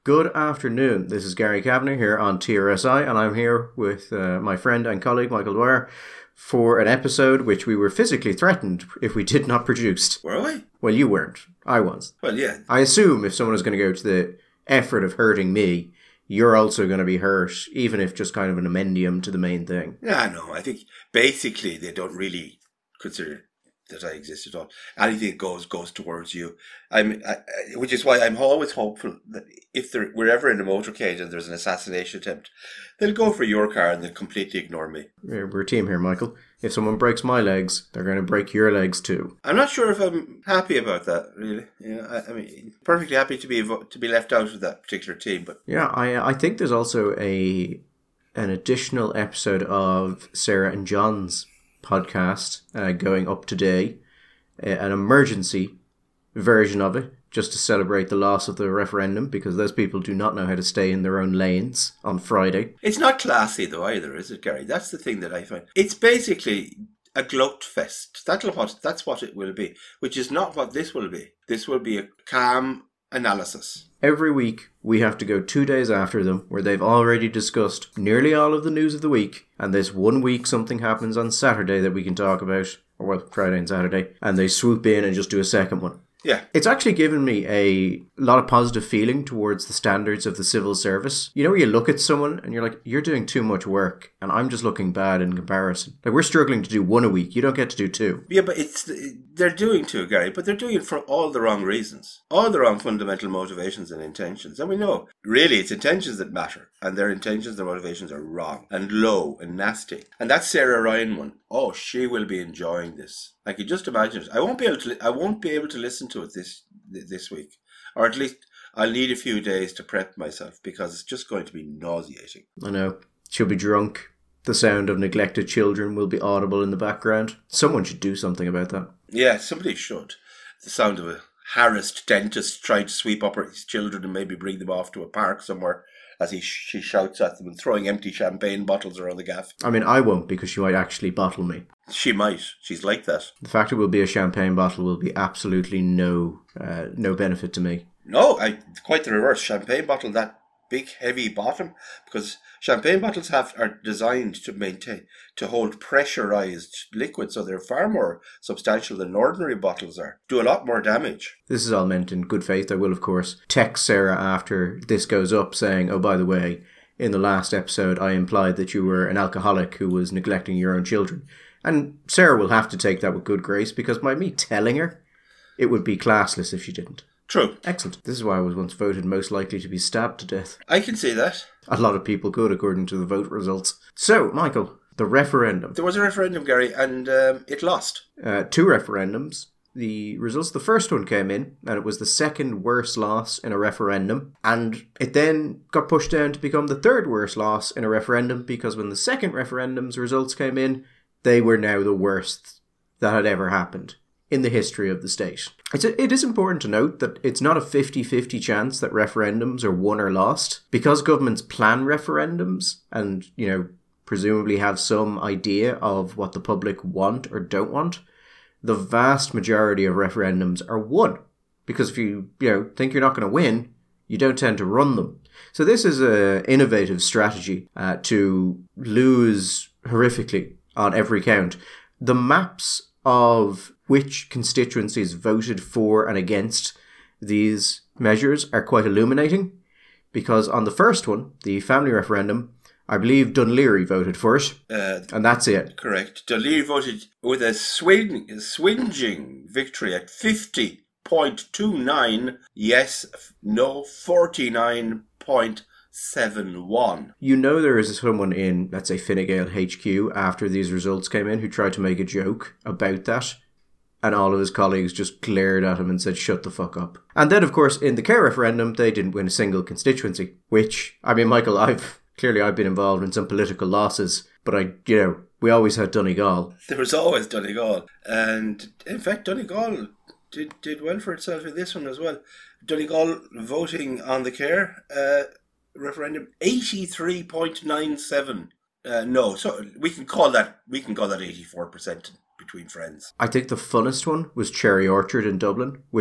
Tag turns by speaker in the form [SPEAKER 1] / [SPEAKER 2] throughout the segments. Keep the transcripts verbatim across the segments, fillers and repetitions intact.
[SPEAKER 1] Good afternoon. This is Gary Kavanagh here on T R S I, and I'm here with uh, my friend and colleague Michael Dwyer for an episode which we were physically threatened if we did not produce.
[SPEAKER 2] Were we?
[SPEAKER 1] Well, you weren't. I was.
[SPEAKER 2] Well, yeah.
[SPEAKER 1] I assume if someone is going to go to the effort of hurting me, you're also going to be hurt, even if just kind of an amendium to the main thing.
[SPEAKER 2] Yeah, no, I think basically they don't really consider that I exist at all. Anything that goes goes towards you. I'm, I, which is why I'm always hopeful that if there, we're ever in a motorcade and there's an assassination attempt, they'll go for your car and they'll completely ignore me.
[SPEAKER 1] We're a team here, Michael. If someone breaks my legs, they're going to break your legs too.
[SPEAKER 2] I'm not sure if I'm happy about that, really. You know, I, I mean, perfectly happy to be to be left out of that particular team, but
[SPEAKER 1] yeah, I I think there's also a an additional episode of Sarah and John's podcast uh, going up today, uh, an emergency version of it, just to celebrate the loss of the referendum, because those people do not know how to stay in their own lanes on Friday.
[SPEAKER 2] It's not classy though either, is it, Gary? That's the thing that I find. It's basically a gloat fest. That's what that's what it will be, which is not what this will be. This will be a calm analysis.
[SPEAKER 1] Every week, we have to go two days after them, where they've already discussed nearly all of the news of the week, and this one week something happens on Saturday that we can talk about, or well, Friday and Saturday, and they swoop in and just do a second one.
[SPEAKER 2] Yeah.
[SPEAKER 1] It's actually given me a lot of positive feeling towards the standards of the civil service. You know, where you look at someone and you're like, you're doing too much work and I'm just looking bad in comparison. Like, we're struggling to do one a week. You don't get to do two.
[SPEAKER 2] Yeah, but it's they're doing two, Gary, but they're doing it for all the wrong reasons. All the wrong fundamental motivations and intentions. And we know, really, it's intentions that matter. And their intentions, their motivations are wrong and low and nasty. And that Sarah Ryan one, oh, she will be enjoying this. I can just imagine it. I won't be able to. I won't be able to listen to it this this week, or at least I'll need a few days to prep myself because it's just going to be nauseating.
[SPEAKER 1] I know. She'll be drunk. The sound of neglected children will be audible in the background. Someone should do something about that.
[SPEAKER 2] Yeah, somebody should. The sound of a harassed dentist trying to sweep up his children and maybe bring them off to a park somewhere, as he she shouts at them and throwing empty champagne bottles around the gaff.
[SPEAKER 1] I mean, I won't, because she might actually bottle me.
[SPEAKER 2] She might. She's like that.
[SPEAKER 1] The fact it will be a champagne bottle will be absolutely no uh, no benefit to me.
[SPEAKER 2] No, I quite the reverse. Champagne bottle, that big heavy bottom, because champagne bottles have are designed to maintain to hold pressurized liquid, so they're far more substantial than ordinary bottles are. Do a lot more damage.
[SPEAKER 1] This is all meant in good faith. I will, of course, text Sarah after this goes up saying, oh, by the way, in the last episode I implied that you were an alcoholic who was neglecting your own children. And Sarah will have to take that with good grace, because by me telling her, it would be classless if she didn't.
[SPEAKER 2] True.
[SPEAKER 1] Excellent. This is why I was once voted most likely to be stabbed to death.
[SPEAKER 2] I can see that.
[SPEAKER 1] A lot of people could, according to the vote results. So, Michael, the referendum.
[SPEAKER 2] There was a referendum, Gary, and um, it lost.
[SPEAKER 1] Uh, two referendums. The results, the first one came in, and it was the second worst loss in a referendum. And it then got pushed down to become the third worst loss in a referendum, because when the second referendum's results came in, they were now the worst that had ever happened in the history of the state. It's a, it is important to note that it's not a fifty-fifty chance that referendums are won or lost. Because governments plan referendums and, you know, presumably have some idea of what the public want or don't want, the vast majority of referendums are won. Because if you, you know, think you're not going to win, you don't tend to run them. So this is an innovative strategy uh, to lose horrifically on every count. The maps of which constituencies voted for and against these measures are quite illuminating, because on the first one, the family referendum, I believe Dún Laoghaire voted for it, uh, and that's it.
[SPEAKER 2] Correct. Dún Laoghaire voted with a swing, a swinging victory at fifty point two nine yes, no forty-nine point seven one.
[SPEAKER 1] You know there is someone in, let's say, Fine Gael H Q after these results came in who tried to make a joke about that, and all of his colleagues just glared at him and said, shut the fuck up. And then, of course, in the Care referendum, they didn't win a single constituency, which, I mean, Michael, I've clearly I've been involved in some political losses, but I, you know, we always had Donegal.
[SPEAKER 2] There was always Donegal, and in fact, Donegal did, did well for itself in this one as well. Donegal voting on the Care uh, referendum, eighty-three point nine seven. Uh, no, so we can call that we can call that eighty-four percent between friends.
[SPEAKER 1] I think the funnest one was Cherry Orchard in Dublin, which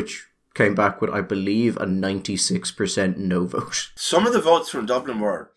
[SPEAKER 1] came back with, I believe, a ninety-six percent no vote.
[SPEAKER 2] Some of the votes from Dublin were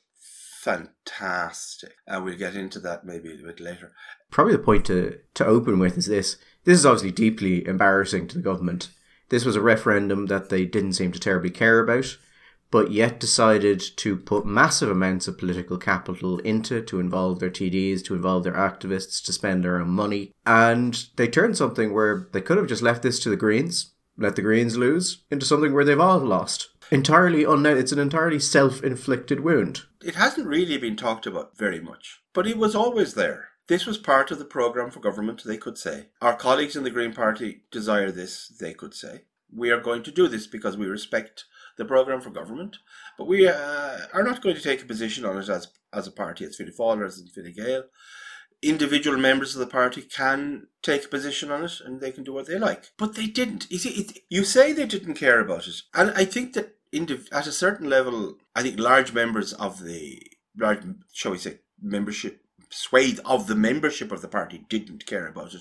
[SPEAKER 2] fantastic, and we'll get into that maybe a bit later.
[SPEAKER 1] Probably the point to, to open with is this. This is obviously deeply embarrassing to the government. This was a referendum that they didn't seem to terribly care about, but yet decided to put massive amounts of political capital into, to involve their T Ds, to involve their activists, to spend their own money. And they turned something where they could have just left this to the Greens, let the Greens lose, into something where they've all lost. Entirely unknown. It's an entirely self-inflicted wound.
[SPEAKER 2] It hasn't really been talked about very much, but it was always there. This was part of the programme for government, they could say. Our colleagues in the Green Party desire this, they could say. We are going to do this because we respect the programme for government, but we uh, are not going to take a position on it as as a party, as Fine Gael or as Fine Gael. Individual members of the party can take a position on it and they can do what they like. But they didn't. You see, it, you say they didn't care about it. And I think that indiv- at a certain level, I think large members of the, large, shall we say, membership, swathe of the membership of the party didn't care about it,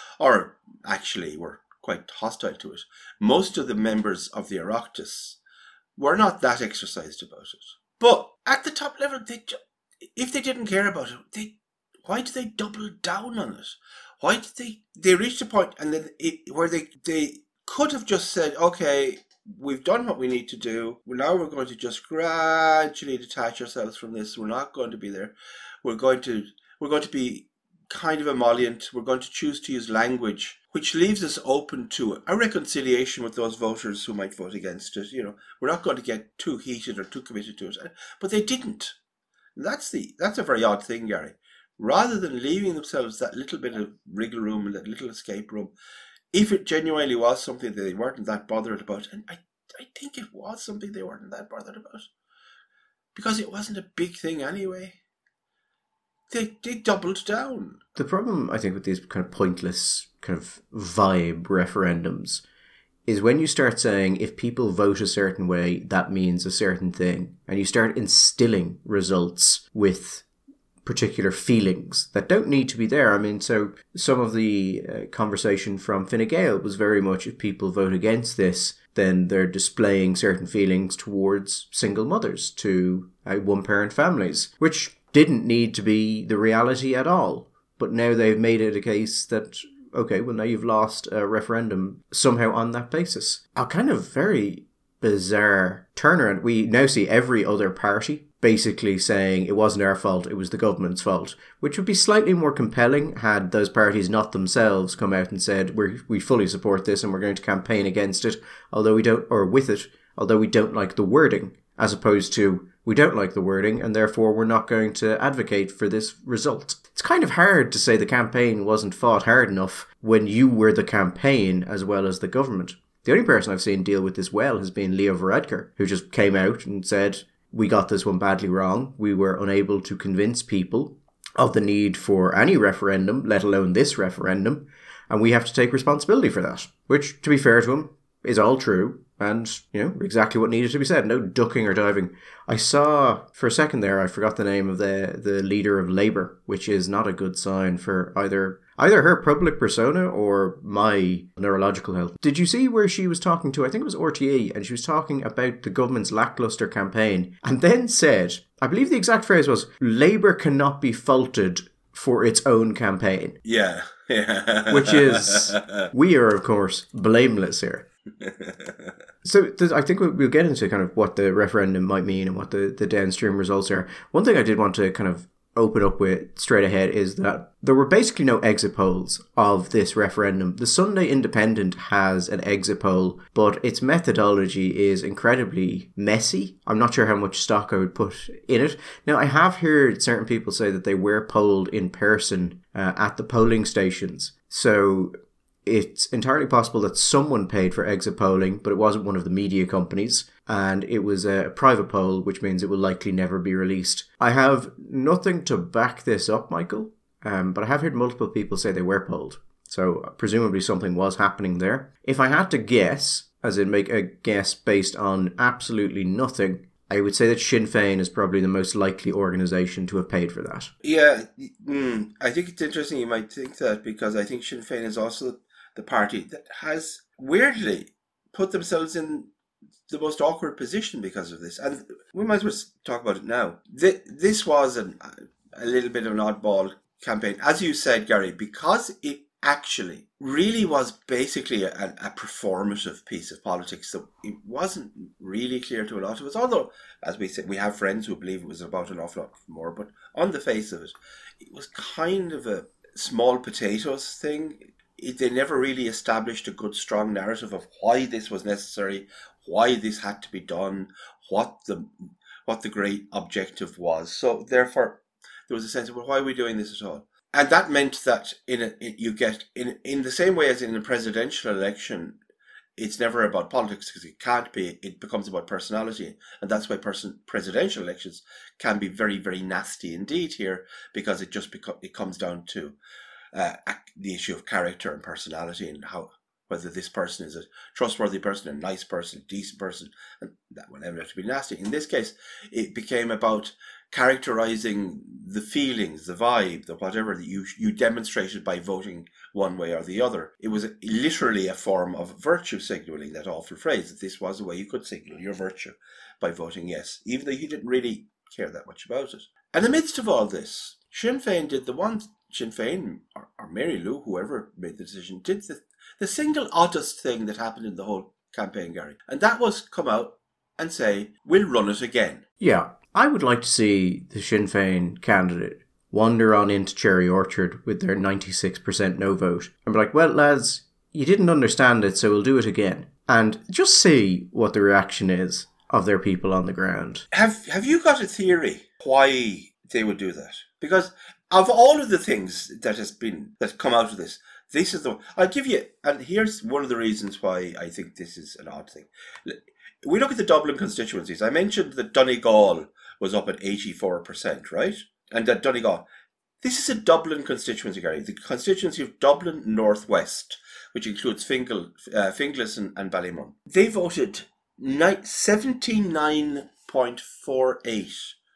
[SPEAKER 2] or actually were quite hostile to it. Most of the members of the Oireachtas were not that exercised about it. But at the top level, they ju- if they didn't care about it, they why did they double down on it? Why did they... They reached a point and then it, where they, they could have just said, okay, we've done what we need to do. Now we're going to just gradually detach ourselves from this. We're not going to be there. We're going to we're going to be kind of emollient. We're going to choose to use language which leaves us open to a reconciliation with those voters who might vote against it. You know, we're not going to get too heated or too committed to it. But they didn't. That's the that's a very odd thing, Gary. Rather than leaving themselves that little bit of wriggle room and that little escape room, if it genuinely was something that they weren't that bothered about, and I, I think it was something they weren't that bothered about, because it wasn't a big thing anyway, they, they doubled down.
[SPEAKER 1] The problem, I think, with these kind of pointless kind of vibe referendums is when you start saying if people vote a certain way, that means a certain thing, and you start instilling results with particular feelings that don't need to be there. I mean, so some of the uh, conversation from Fine Gael was very much if people vote against this, then they're displaying certain feelings towards single mothers, to uh, one-parent families, which didn't need to be the reality at all. But now they've made it a case that, okay, well, now you've lost a referendum somehow on that basis. A kind of very bizarre turnaround. We now see every other party basically saying it wasn't our fault, it was the government's fault, which would be slightly more compelling had those parties not themselves come out and said, we we fully support this and we're going to campaign against it, although we don't, or with it, although we don't like the wording, as opposed to, we don't like the wording and therefore we're not going to advocate for this result. It's kind of hard to say the campaign wasn't fought hard enough when you were the campaign as well as the government. The only person I've seen deal with this well has been Leo Varadkar, who just came out and said, we got this one badly wrong. We were unable to convince people of the need for any referendum, let alone this referendum, and we have to take responsibility for that. Which, to be fair to him, is all true, and, you know, exactly what needed to be said. No ducking or diving. I saw, for a second there, I forgot the name of the, the leader of Labour, which is not a good sign for either... Either her public persona or my neurological health. Did you see where she was talking to, I think it was R T E, and she was talking about the government's lacklustre campaign, and then said, I believe the exact phrase was, Labour cannot be faulted for its own campaign.
[SPEAKER 2] Yeah. yeah.
[SPEAKER 1] Which is, we are, of course, blameless here. So I think we'll get into kind of what the referendum might mean and what the, the downstream results are. One thing I did want to kind of open up with straight ahead is that there were basically no exit polls of this referendum. The Sunday Independent has an exit poll, but its methodology is incredibly messy. I'm not sure how much stock I would put in it. Now, I have heard certain people say that they were polled in person uh, at the polling stations. So it's entirely possible that someone paid for exit polling, but it wasn't one of the media companies. And it was a private poll, which means it will likely never be released. I have nothing to back this up, Michael, um, but I have heard multiple people say they were polled. So presumably something was happening there. If I had to guess, as in make a guess based on absolutely nothing, I would say that Sinn Féin is probably the most likely organisation to have paid for that.
[SPEAKER 2] Yeah, mm, I think it's interesting you might think that, because I think Sinn Féin is also the party that has, weirdly, put themselves in the most awkward position because of this. And we might as well talk about it now. This was an, a little bit of an oddball campaign. As you said, Gary, because it actually really was basically a, a performative piece of politics that it wasn't really clear to a lot of us. Although, as we said, we have friends who believe it was about an awful lot more. But on the face of it, it was kind of a small potatoes thing. It, they never really established a good, strong narrative of why this was necessary, why this had to be done, what the what the great objective was. So therefore, there was a sense of, well, why are we doing this at all? And that meant that in a, you get in in the same way as in a presidential election, it's never about politics because it can't be. It becomes about personality, and that's why person, presidential elections can be very, very nasty indeed here, because it just beco- it comes down to uh, the issue of character and personality, and how whether this person is a trustworthy person, a nice person, a decent person, and that will never have to be nasty. In this case, it became about characterizing the feelings, the vibe, the whatever that you you demonstrated by voting one way or the other. It was a, literally a form of virtue signaling, that awful phrase, that this was a way you could signal your virtue by voting yes, even though you didn't really care that much about it. And in the midst of all this, Sinn Féin did the one, Sinn Féin, or, or Mary Lou, whoever made the decision, did the, the single oddest thing that happened in the whole campaign, Gary. And that was come out and say, we'll run it again.
[SPEAKER 1] Yeah. I would like to see the Sinn Féin candidate wander on into Cherry Orchard with their ninety-six percent no vote and be like, well, lads, you didn't understand it, so we'll do it again. And just see what the reaction is of their people on the ground.
[SPEAKER 2] Have Have you got a theory why they would do that? Because of all of the things that has been that come out of this, this is the I'll give you, and here's one of the reasons why I think this is an odd thing. We look at the Dublin constituencies. I mentioned that Donegal was up at eighty-four percent, right? And that Donegal, this is a Dublin constituency, Gary. The constituency of Dublin Northwest, which includes Fingal, uh, Finglas and, and Ballymun. They voted seventy-nine point four eight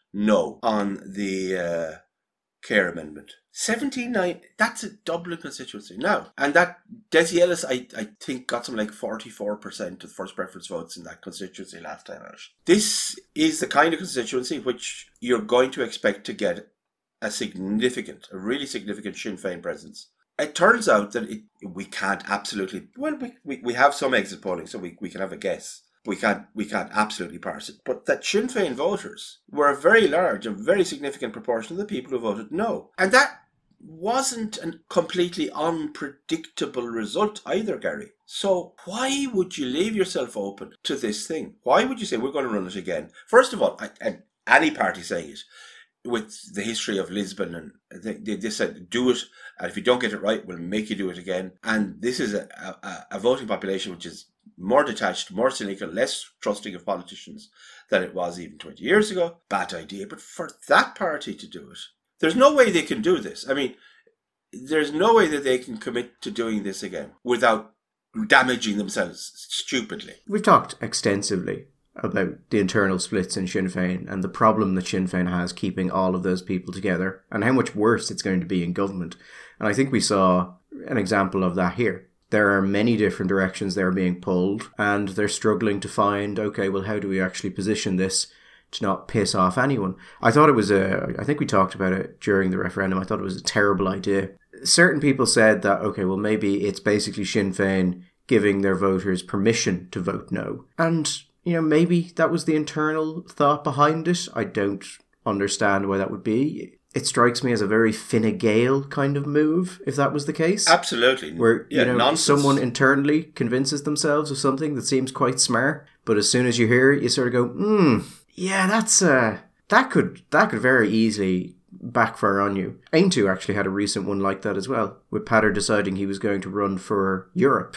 [SPEAKER 2] no on the uh, Care Amendment. seventy-nine, that's a Dublin constituency now. And that, Desi Ellis, I, I think, got something like forty-four percent of first preference votes in that constituency last time out. This is the kind of constituency which you're going to expect to get a significant, a really significant Sinn Féin presence. It turns out that it, we can't absolutely, well, we, we, we have some exit polling, so we, we can have a guess. We can't we can't absolutely parse it. But that Sinn Féin voters were a very large, a very significant proportion of the people who voted no. And that wasn't a completely unpredictable result either, Gary. So why would you leave yourself open to this thing? Why would you say we're going to run it again? First of all, I, and any party saying it, with the history of Lisbon, and they, they said, do it, and if you don't get it right, we'll make you do it again. And this is a, a, a voting population which is more detached, more cynical, less trusting of politicians than it was even twenty years ago. Bad idea. But for that party to do it, there's no way they can do this. I mean, there's no way that they can commit to doing this again without damaging themselves stupidly.
[SPEAKER 1] We've talked extensively about the internal splits in Sinn Féin and the problem that Sinn Féin has keeping all of those people together and how much worse it's going to be in government. And I think we saw an example of that here. There are many different directions they're being pulled, and they're struggling to find, okay, well, how do we actually position this to not piss off anyone? I thought it was a, I think we talked about it during the referendum, I thought it was a terrible idea. Certain people said that, okay, well, maybe it's basically Sinn Féin giving their voters permission to vote no. And, you know, maybe that was the internal thought behind it. I don't understand why that would be. It strikes me as a very Fine Gael kind of move, if that was the case.
[SPEAKER 2] Absolutely.
[SPEAKER 1] Where,
[SPEAKER 2] yeah,
[SPEAKER 1] you know,
[SPEAKER 2] nonsense.
[SPEAKER 1] Someone internally convinces themselves of something that seems quite smart, but as soon as you hear it, you sort of go, hmm, yeah, that's, uh, that could, that could very easily backfire on you. Aintu actually had a recent one like that as well, with Patter deciding he was going to run for Europe.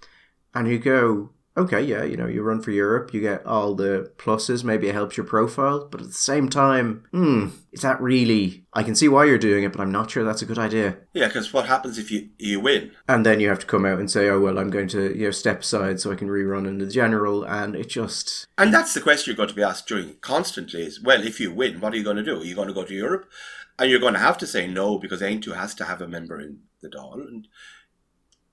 [SPEAKER 1] And you go, okay, yeah, you know, you run for Europe, you get all the pluses, maybe it helps your profile, but at the same time, hmm, is that really, I can see why you're doing it, but I'm not sure that's a good idea.
[SPEAKER 2] Yeah, because what happens if you, you win?
[SPEAKER 1] And then you have to come out and say, oh, well, I'm going to, you know, step aside so I can rerun in the general, and it just...
[SPEAKER 2] And that's the question you're going to be asked during constantly is, well, if you win, what are you going to do? Are you going to go to Europe? And you're going to have to say no, because Aintu has to have a member in the Dáil, and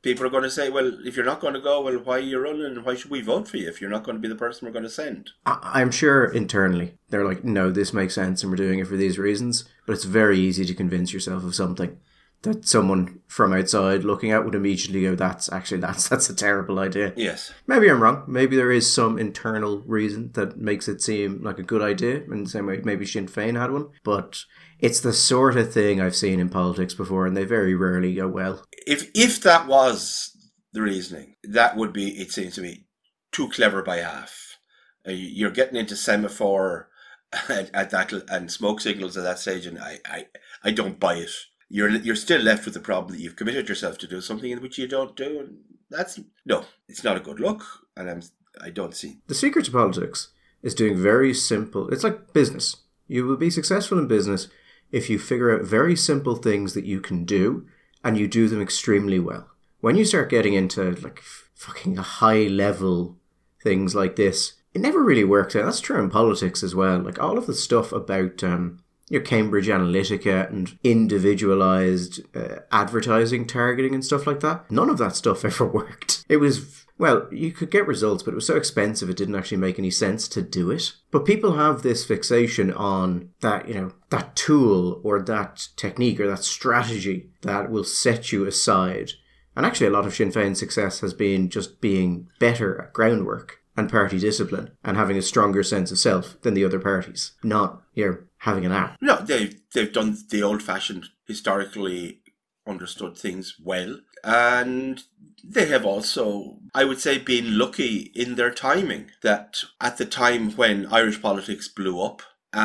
[SPEAKER 2] people are going to say, well, if you're not going to go, well, why are you running? Why should we vote for you if you're not going to be the person we're going to send?
[SPEAKER 1] I- I'm sure internally they're like, no, this makes sense and we're doing it for these reasons. But it's very easy to convince yourself of something that someone from outside looking at would immediately go, that's actually, that's that's a terrible idea.
[SPEAKER 2] Yes.
[SPEAKER 1] Maybe I'm wrong. Maybe there is some internal reason that makes it seem like a good idea, in the same way maybe Sinn Féin had one. But it's the sort of thing I've seen in politics before, and they very rarely go well.
[SPEAKER 2] If if that was the reasoning, that would be, it seems to me, too clever by half. Uh, you're getting into semaphore at, at that and smoke signals at that stage, and I, I, I don't buy it. You're you're still left with the problem that you've committed yourself to do something in which you don't do, and that's no, it's not a good look, and I'm I don't see.
[SPEAKER 1] The secret to politics is doing very simple. It's like business. You will be successful in business if you figure out very simple things that you can do, and you do them extremely well. When you start getting into like fucking high level things like this, it never really works out. That's true in politics as well. Like all of the stuff about um. your Cambridge Analytica and individualized uh, advertising targeting and stuff like that. None of that stuff ever worked. It was, well, you could get results, but it was so expensive it didn't actually make any sense to do it. But people have this fixation on that, you know, that tool or that technique or that strategy that will set you aside. And actually a lot of Sinn Féin's success has been just being better at groundwork and party discipline and having a stronger sense of self than the other parties. Not, you know, having an app.
[SPEAKER 2] No, they've, they've done the old-fashioned, historically understood things well. And they have also, I would say, been lucky in their timing. That at the time when Irish politics blew up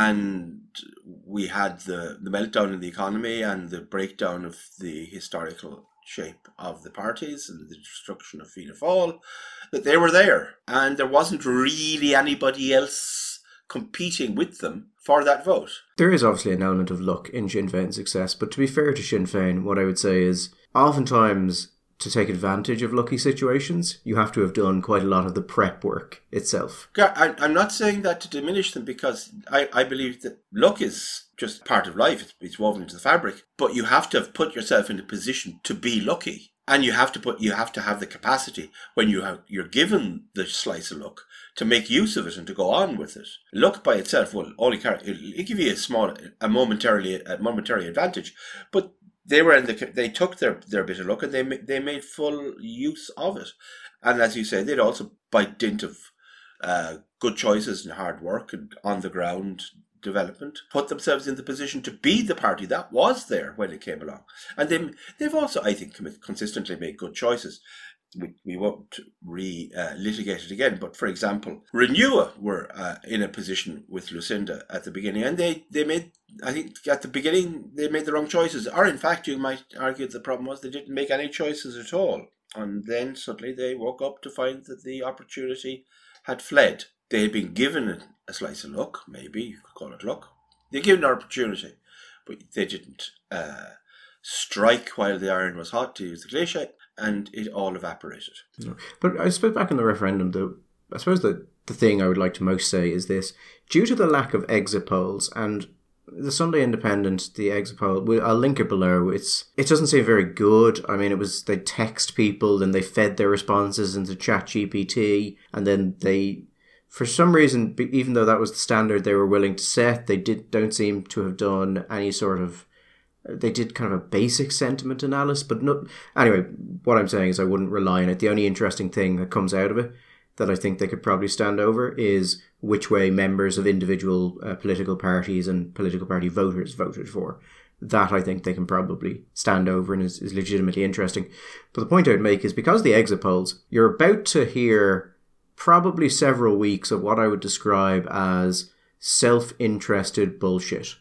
[SPEAKER 2] and we had the, the meltdown in the economy and the breakdown of the historical shape of the parties and the destruction of Fianna Fáil, that they were there. And there wasn't really anybody else competing with them for that vote.
[SPEAKER 1] There is obviously an element of luck in Sinn Féin's success, but to be fair to Sinn Féin, what I would say is oftentimes to take advantage of lucky situations, you have to have done quite a lot of the prep work itself.
[SPEAKER 2] I, I'm not saying that to diminish them, because I, I believe that luck is just part of life. It's, it's woven into the fabric. But you have to have put yourself in a position to be lucky. And you have to put, you have to have the capacity when you have, you're given the slice of luck to make use of it and to go on with it. Luck by itself will only carry, it'll give you a small, a momentarily, a momentary advantage. But they were in the, they took their, their bit of luck and they they made full use of it. And as you say, they'd also, by dint of uh, good choices and hard work and on the ground development, put themselves in the position to be the party that was there when it came along. And they, they've also, I think, consistently made good choices. We, we won't re-litigate uh, it again, but for example, Renewa were uh, in a position with Lucinda at the beginning, and they, they made, I think at the beginning, they made the wrong choices. Or in fact, you might argue the problem was they didn't make any choices at all. And then suddenly they woke up to find that the opportunity had fled. They had been given a slice of luck, maybe you could call it luck. They were given an opportunity, but they didn't uh, strike while the iron was hot, to use the cliche, and it all evaporated.
[SPEAKER 1] No. But I suppose back in the referendum, though, I suppose the, the thing I would like to most say is this. Due to the lack of exit polls, and the Sunday Independent, the exit poll, I'll link it below, it's it doesn't seem very good. I mean, it was, they text people, and they fed their responses into ChatGPT, and then they, for some reason, even though that was the standard they were willing to set, they did don't seem to have done any sort of, they did kind of a basic sentiment analysis, but not, anyway, what I'm saying is I wouldn't rely on it. The only interesting thing that comes out of it that I think they could probably stand over is which way members of individual uh, political parties and political party voters voted for. That I think they can probably stand over and is, is legitimately interesting. But the point I would make is because the exit polls, you're about to hear probably several weeks of what I would describe as self-interested bullshit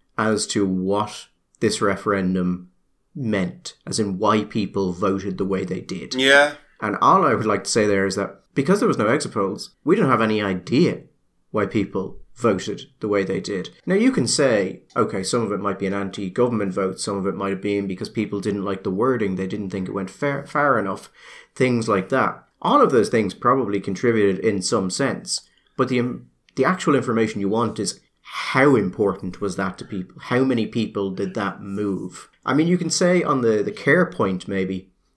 [SPEAKER 1] as to what this referendum meant, as in why people voted the way they did.
[SPEAKER 2] Yeah.
[SPEAKER 1] And all I would like to say there is that because there was no exit polls, we don't have any idea why people voted the way they did. Now, you can say, okay, some of it might be an anti-government vote, some of it might have been because people didn't like the wording, they didn't think it went far, far enough, things like that. All of those things probably contributed in some sense, but the the actual information you want is how important was that to people? How many people did that move? I mean, you can say on the, the care point maybe,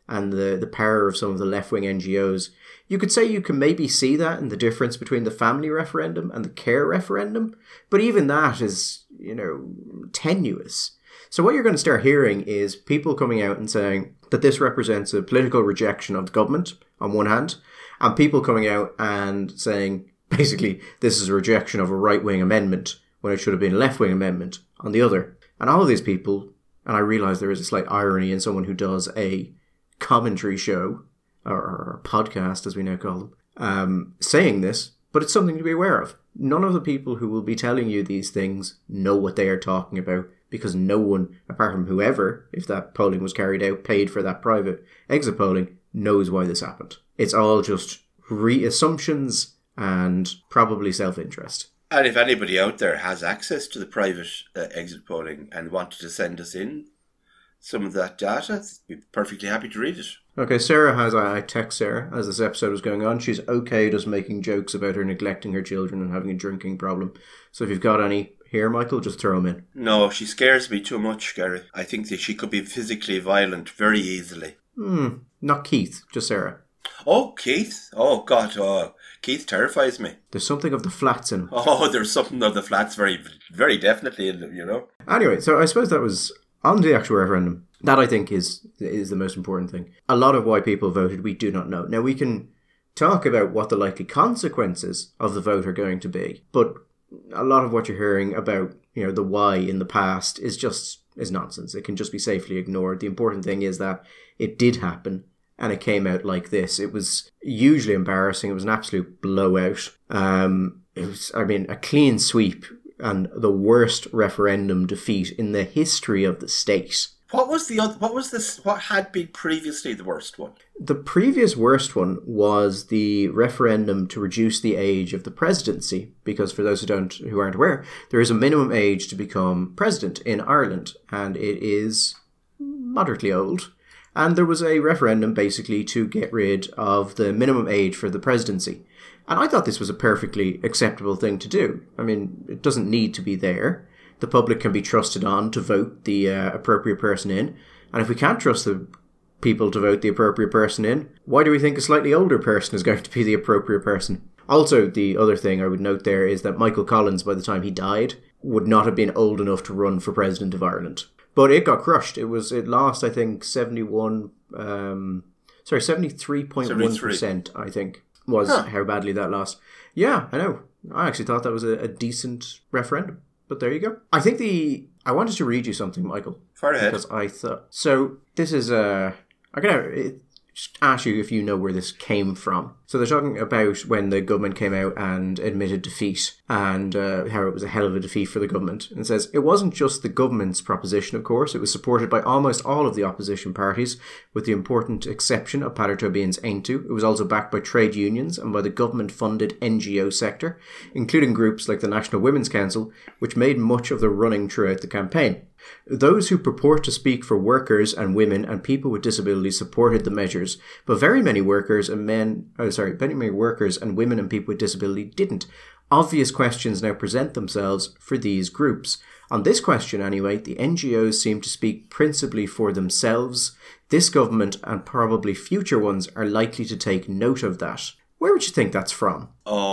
[SPEAKER 1] and the, the power of some of the left-wing N G Os. You could say you can maybe see that in the difference between the family referendum and the care referendum, but even that is, you know, tenuous. So what you're going to start hearing is people coming out and saying that this represents a political rejection of the government, on one hand, and people coming out and saying, basically, this is a rejection of a right-wing amendment when it should have been a left-wing amendment, on the other. And all of these people, and I realise there is a slight irony in someone who does a commentary show, or a podcast as we now call them, um, saying this, but it's something to be aware of. None of the people who will be telling you these things know what they are talking about, because no one, apart from whoever, if that polling was carried out, paid for that private exit polling, knows why this happened. It's all just re-assumptions and probably self-interest.
[SPEAKER 2] And if anybody out there has access to the private uh, exit polling and wanted to send us in some of that data, we'd be perfectly happy to read it.
[SPEAKER 1] Okay, Sarah has, I text Sarah as this episode was going on, she's okay just making jokes about her neglecting her children and having a drinking problem. So if you've got any here, Michael, just throw them in.
[SPEAKER 2] No, she scares me too much, Gary. I think that she could be physically violent very easily.
[SPEAKER 1] Hmm, not Keith, just Sarah.
[SPEAKER 2] Oh, Keith? Oh, God, oh, Keith terrifies me.
[SPEAKER 1] There's something of the flats in him.
[SPEAKER 2] Oh, there's something of the flats very, very definitely in them, you know.
[SPEAKER 1] Anyway, so I suppose that was on the actual referendum. That, I think, is is the most important thing. A lot of why people voted, we do not know. Now, we can talk about what the likely consequences of the vote are going to be, but a lot of what you're hearing about, you know, the why in the past is just is nonsense. It can just be safely ignored. The important thing is that it did happen, and it came out like this. It was hugely embarrassing. It was an absolute blowout. Um, it was, I mean, a clean sweep and the worst referendum defeat in the history of the state.
[SPEAKER 2] What was the other, what was this, what had been previously the worst one?
[SPEAKER 1] The previous worst one was the referendum to reduce the age of the presidency, because for those who don't, who aren't aware, there is a minimum age to become president in Ireland, and it is moderately old. And there was a referendum basically to get rid of the minimum age for the presidency. And I thought this was a perfectly acceptable thing to do. I mean, it doesn't need to be there. The public can be trusted on to vote the uh, appropriate person in. And if we can't trust the people to vote the appropriate person in, why do we think a slightly older person is going to be the appropriate person? Also, the other thing I would note there is that Michael Collins, by the time he died, would not have been old enough to run for president of Ireland. But it got crushed. It was it lost, I think, seventy-one, um, sorry, seventy-three point one percent, I think, was huh. how badly that lost. Yeah, I know. I actually thought that was a, a decent referendum. But there you go. I think the... I wanted to read you something, Michael.
[SPEAKER 2] Far ahead.
[SPEAKER 1] Because I thought... So, this is a... I'm going to just ask you if you know where this came from. So they're talking about when the government came out and admitted defeat, and uh, how it was a hell of a defeat for the government. And it says, it wasn't just the government's proposition, of course. It was supported by almost all of the opposition parties, with the important exception of Peadar Tóibín's Aontú. It was also backed by trade unions and by the government-funded N G O sector, including groups like the National Women's Council, which made much of the running throughout the campaign. Those who purport to speak for workers and women and people with disabilities supported the measures, but very many workers and men, oh sorry, very many workers and women and people with disability didn't. Obvious questions now present themselves for these groups. On this question anyway, the N G Os seem to speak principally for themselves. This government and probably future ones are likely to take note of that. Where would you think that's from?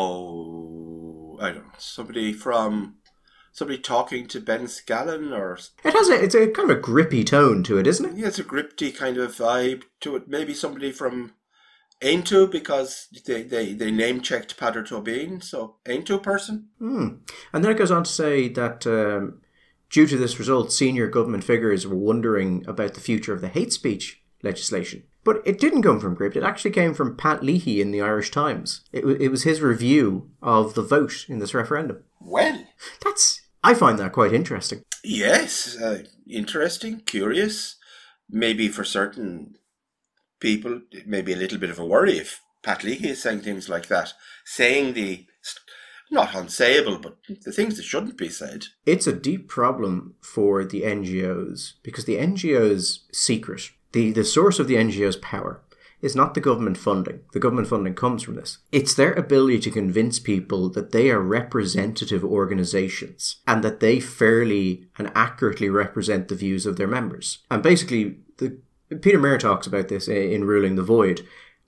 [SPEAKER 2] Oh, I don't know. Somebody from... Somebody talking to Ben Scallon, or...
[SPEAKER 1] It has a, it's a kind of a grippy tone to it, isn't it?
[SPEAKER 2] Yeah, it's a grippy kind of vibe to it. Maybe somebody from Aontú, because they, they, they name-checked Peadar Tóibín, so Aontú person.
[SPEAKER 1] Hmm. And then it goes on to say that um, due to this result, senior government figures were wondering about the future of the hate speech legislation. But it didn't come from Gript. It actually came from Pat Leahy in the Irish Times. It, w- it was his review of the vote in this referendum.
[SPEAKER 2] Well...
[SPEAKER 1] That's... I find that quite interesting.
[SPEAKER 2] Yes, uh, interesting, curious. Maybe for certain people, it may be a little bit of a worry if Pat Leahy is saying things like that. Saying the, not unsayable, but the things that shouldn't be said.
[SPEAKER 1] It's a deep problem for the N G Os, because the N G Os' secret, the, the source of the N G Os' power, is not the government funding. The government funding comes from this. It's their ability to convince people that they are representative organisations and that they fairly and accurately represent the views of their members. And basically, the Peter Mayer talks about this in Ruling the Void.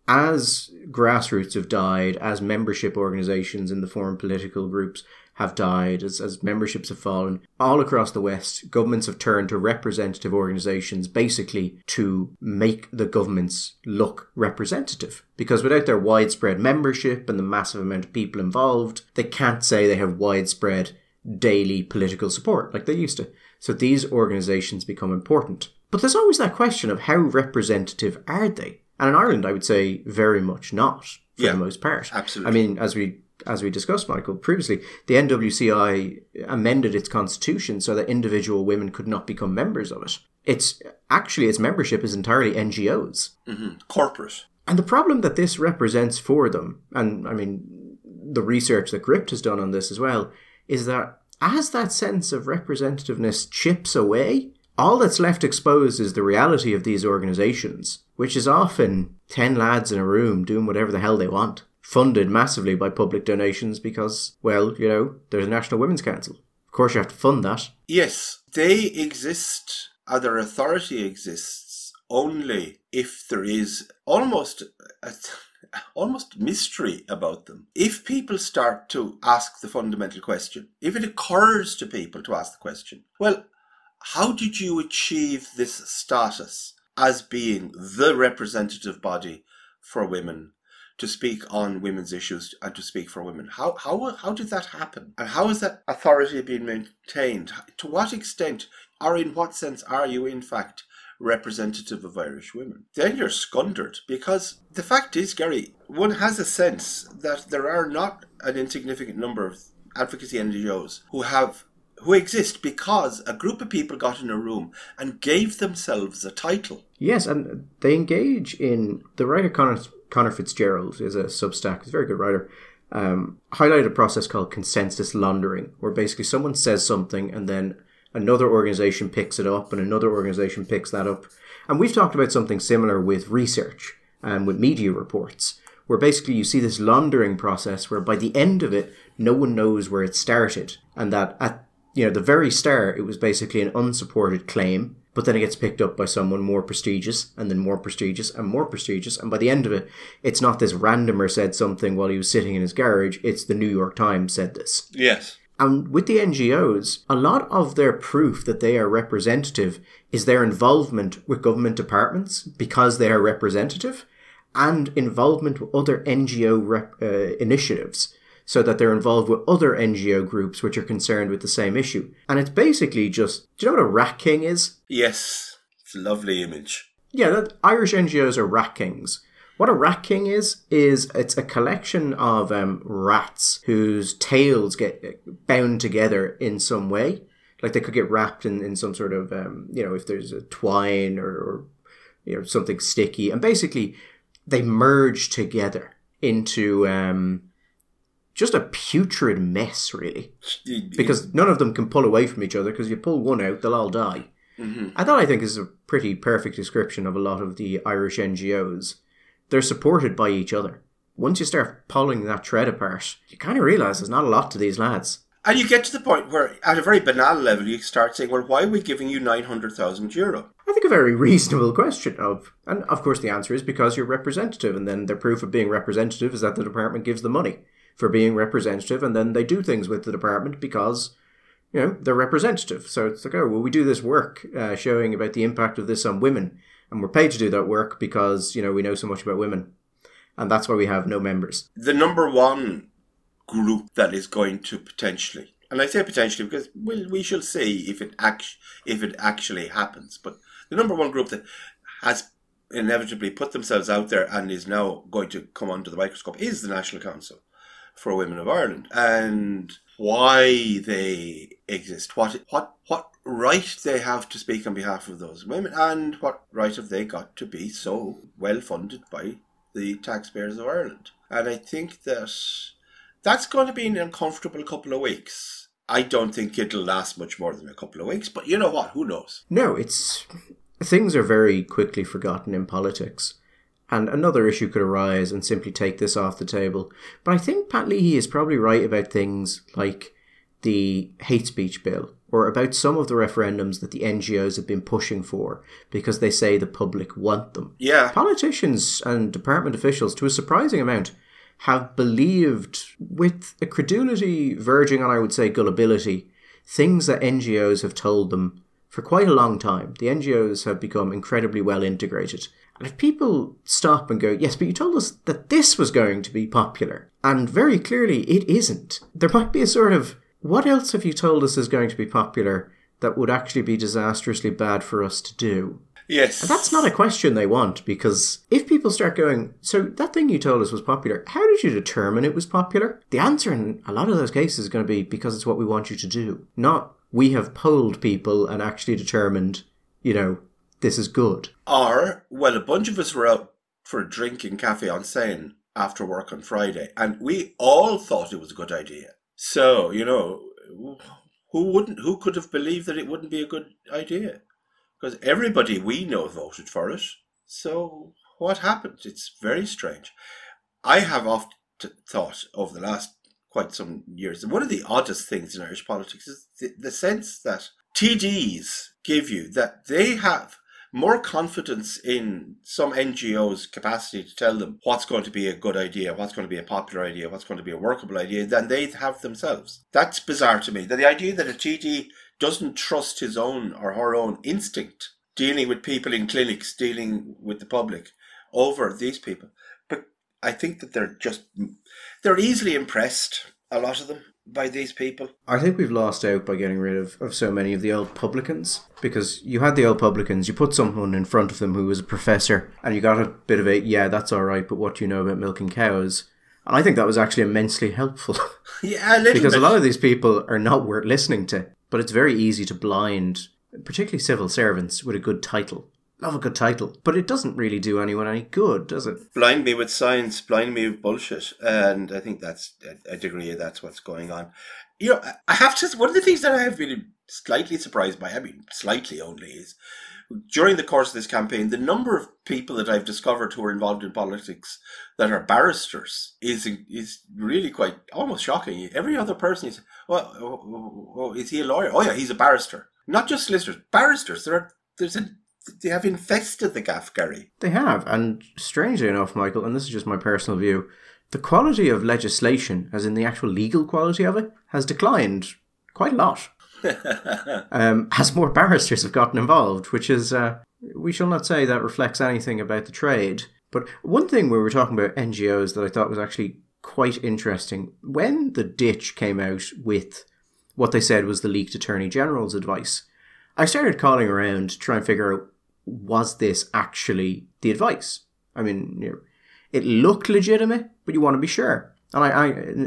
[SPEAKER 1] As grassroots have died, as membership organisations in the foreign political groups have died, as, as memberships have fallen, all across the West, governments have turned to representative organisations basically to make the governments look representative. Because without their widespread membership and the massive amount of people involved, they can't say they have widespread daily political support like they used to. So these organisations become important. But there's always that question of how representative are they? And in Ireland, I would say very much not, for
[SPEAKER 2] yeah,
[SPEAKER 1] the most part.
[SPEAKER 2] Absolutely.
[SPEAKER 1] I mean, as we as we discussed, Michael, previously, the N W C I amended its constitution so that individual women could not become members of it. It's actually, its membership is entirely N G Os.
[SPEAKER 2] Mm-hmm. Corporate.
[SPEAKER 1] And the problem that this represents for them, and I mean, the research that Gript has done on this as well, is that as that sense of representativeness chips away, all that's left exposed is the reality of these organisations, which is often ten lads in a room doing whatever the hell they want, funded massively by public donations because, well, you know, there's a National Women's Council. Of course you have to fund that.
[SPEAKER 2] Yes, they exist, or their authority exists, only if there is almost a, almost mystery about them. If people start to ask the fundamental question, if it occurs to people to ask the question, well, how did you achieve this status as being the representative body for women to speak on women's issues and to speak for women? How how how did that happen? And how is that authority being maintained? To what extent, or in what sense, are you in fact representative of Irish women? Then you're scundered, because the fact is, Gary, one has a sense that there are not an insignificant number of advocacy N G Os who have who exist because a group of people got in a room and gave themselves a title.
[SPEAKER 1] Yes, and they engage in... The writer Conor, Conor Fitzgerald is a Substack, he's a very good writer, um, highlighted a process called consensus laundering, where basically someone says something and then another organisation picks it up and another organisation picks that up. And we've talked about something similar with research and with media reports, where basically you see this laundering process where by the end of it, no one knows where it started, and that at you know, the very start, it was basically an unsupported claim, but then it gets picked up by someone more prestigious, and then more prestigious, and more prestigious, and by the end of it, it's not this randomer said something while he was sitting in his garage, it's the New York Times said this.
[SPEAKER 2] Yes.
[SPEAKER 1] And with the N G Os, a lot of their proof that they are representative is their involvement with government departments, because they are representative, and involvement with other N G O rep, uh, initiatives, so that they're involved with other N G O groups which are concerned with the same issue. And it's basically just... Do you know what a rat king is?
[SPEAKER 2] Yes. It's a lovely image.
[SPEAKER 1] Yeah, that, Irish N G Os are rat kings. What a rat king is, is it's a collection of um, rats whose tails get bound together in some way. Like they could get wrapped in, in some sort of, um, you know, if there's a twine or, or, you know, something sticky. And basically, they merge together into... Um, just a putrid mess, really. Because none of them can pull away from each other, because you pull one out, they'll all die. Mm-hmm. And that, I think, is a pretty perfect description of a lot of the Irish N G Os. They're supported by each other. Once you start pulling that thread apart, you kind of realise there's not a lot to these lads.
[SPEAKER 2] And you get to the point where, at a very banal level, you start saying, well, why are we giving you nine hundred thousand euro?
[SPEAKER 1] I think a very reasonable question of, and of course the answer is because you're representative, and then the proof of being representative is that the department gives the money for being representative, and then they do things with the department because, you know, they're representative. So it's like, oh, well, we do this work uh, showing about the impact of this on women, and we're paid to do that work because, you know, we know so much about women. And that's why we have no members.
[SPEAKER 2] The number one group that is going to potentially, and I say potentially because we'll, we shall see if it, act, if it actually happens, but the number one group that has inevitably put themselves out there and is now going to come under the microscope is the National Council for Women of Ireland, and why they exist, what what what right they have to speak on behalf of those women, and what right have they got to be so well funded by the taxpayers of Ireland. And I think that that's going to be an uncomfortable couple of weeks. I don't think it'll last much more than a couple of weeks, but you know what, who knows?
[SPEAKER 1] No, it's... Things are very quickly forgotten in politics. And another issue could arise and simply take this off the table. But I think Pat Leahy is probably right about things like the hate speech bill or about some of the referendums that the N G Os have been pushing for because they say the public want them.
[SPEAKER 2] Yeah.
[SPEAKER 1] Politicians and department officials, to a surprising amount, have believed, with a credulity verging on, I would say, gullibility, things that N G Os have told them for quite a long time. The N G Os have become incredibly well integrated. And if people stop and go, yes, but you told us that this was going to be popular, and very clearly it isn't, there might be a sort of, what else have you told us is going to be popular that would actually be disastrously bad for us to do?
[SPEAKER 2] Yes.
[SPEAKER 1] And that's not a question they want, because if people start going, so that thing you told us was popular, how did you determine it was popular? The answer in a lot of those cases is going to be because it's what we want you to do. Not, we have polled people and actually determined, you know, this is good.
[SPEAKER 2] Or, well, a bunch of us were out for a drink in Café on Seine after work on Friday, and we all thought it was a good idea. So, you know, who wouldn't, who could have believed that it wouldn't be a good idea? Because everybody we know voted for it. So what happened? It's very strange. I have often thought over the last quite some years, one of the oddest things in Irish politics is the, the sense that T Ds give you, that they have more confidence in some N G O's capacity to tell them what's going to be a good idea, what's going to be a popular idea, what's going to be a workable idea than they have themselves. That's bizarre to me. That the idea that a T D doesn't trust his own or her own instinct dealing with people in clinics, dealing with the public over these people. But I think that they're just, they're easily impressed, a lot of them, by these people.
[SPEAKER 1] I think we've lost out by getting rid of, of so many of the old publicans, because you had the old publicans, you put someone in front of them who was a professor and you got a bit of a, yeah, that's all right, but what do you know about milking cows? And I think that was actually immensely helpful.
[SPEAKER 2] Yeah, a little
[SPEAKER 1] because
[SPEAKER 2] bit.
[SPEAKER 1] a lot of these people are not worth listening to. But it's very easy to blind, particularly civil servants, with a good title. Love a good title. But it doesn't really do anyone any good, does it?
[SPEAKER 2] Blind me with science, blind me with bullshit. And I think that's, I agree, that's what's going on. You know, I have to, one of the things that I have been slightly surprised by, I mean, slightly only, is during the course of this campaign, the number of people that I've discovered who are involved in politics that are barristers is is really quite almost shocking. Every other person is, well, oh, oh, is he a lawyer? Oh yeah, he's a barrister. Not just solicitors, barristers. There are, there's a, they have infested the gaff, Gary.
[SPEAKER 1] They have, and strangely enough, Michael, and this is just my personal view, the quality of legislation, as in the actual legal quality of it, has declined quite a lot. um, as more barristers have gotten involved, which is, uh, we shall not say that reflects anything about the trade. But one thing we were talking about N G Os that I thought was actually quite interesting, when the Ditch came out with what they said was the leaked Attorney General's advice, I started calling around to try and figure out, was this actually the advice? I mean, you know, it looked legitimate, but you want to be sure. And I,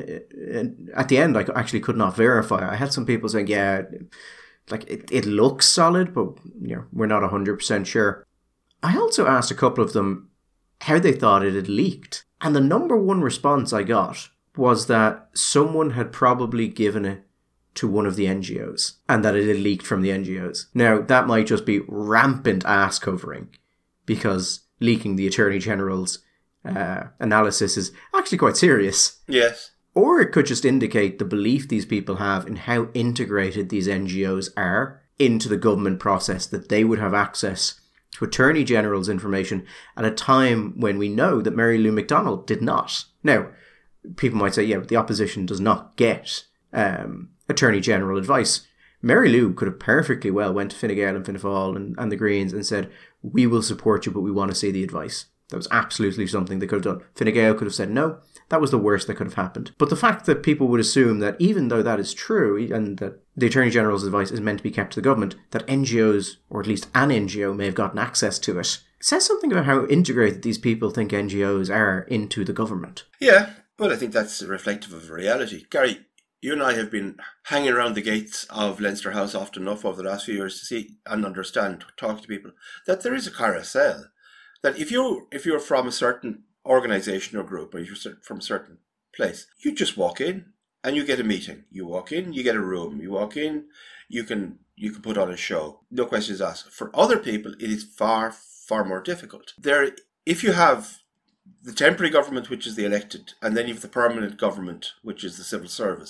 [SPEAKER 1] I, at the end, I actually could not verify. I had some people saying, yeah, like it, it looks solid, but you know, we're not one hundred percent sure. I also asked a couple of them how they thought it had leaked. And the number one response I got was that someone had probably given it to one of the N G Os and that it had leaked from the N G Os. Now, that might just be rampant ass covering because leaking the Attorney General's Uh, analysis is actually quite serious.
[SPEAKER 2] Yes.
[SPEAKER 1] Or it could just indicate the belief these people have in how integrated these N G Os are into the government process, that they would have access to Attorney General's information at a time when we know that Mary Lou McDonald did not. Now, people might say, yeah, but the opposition does not get um, Attorney General advice. Mary Lou could have perfectly well went to Fine Gael and Fianna Fáil and, and the Greens and said, we will support you, but we want to see the advice. That was absolutely something they could have done. Fine Gael could have said no. That was the worst that could have happened. But the fact that people would assume that even though that is true and that the Attorney General's advice is meant to be kept to the government, that N G Os, or at least an N G O, may have gotten access to it, says something about how integrated these people think N G Os are into the government.
[SPEAKER 2] Yeah, well, I think that's reflective of reality. Gary, you and I have been hanging around the gates of Leinster House often enough over the last few years to see and understand, talk to people, that there is a carousel. That if you if you're from a certain organisation or group, or you're from a certain place, you just walk in and you get a meeting. You walk in, you get a room. You walk in, you can you can put on a show. No questions asked. For other people, it is far far more difficult. There, if you have the temporary government, which is the elected, and then you have the permanent government, which is the civil service.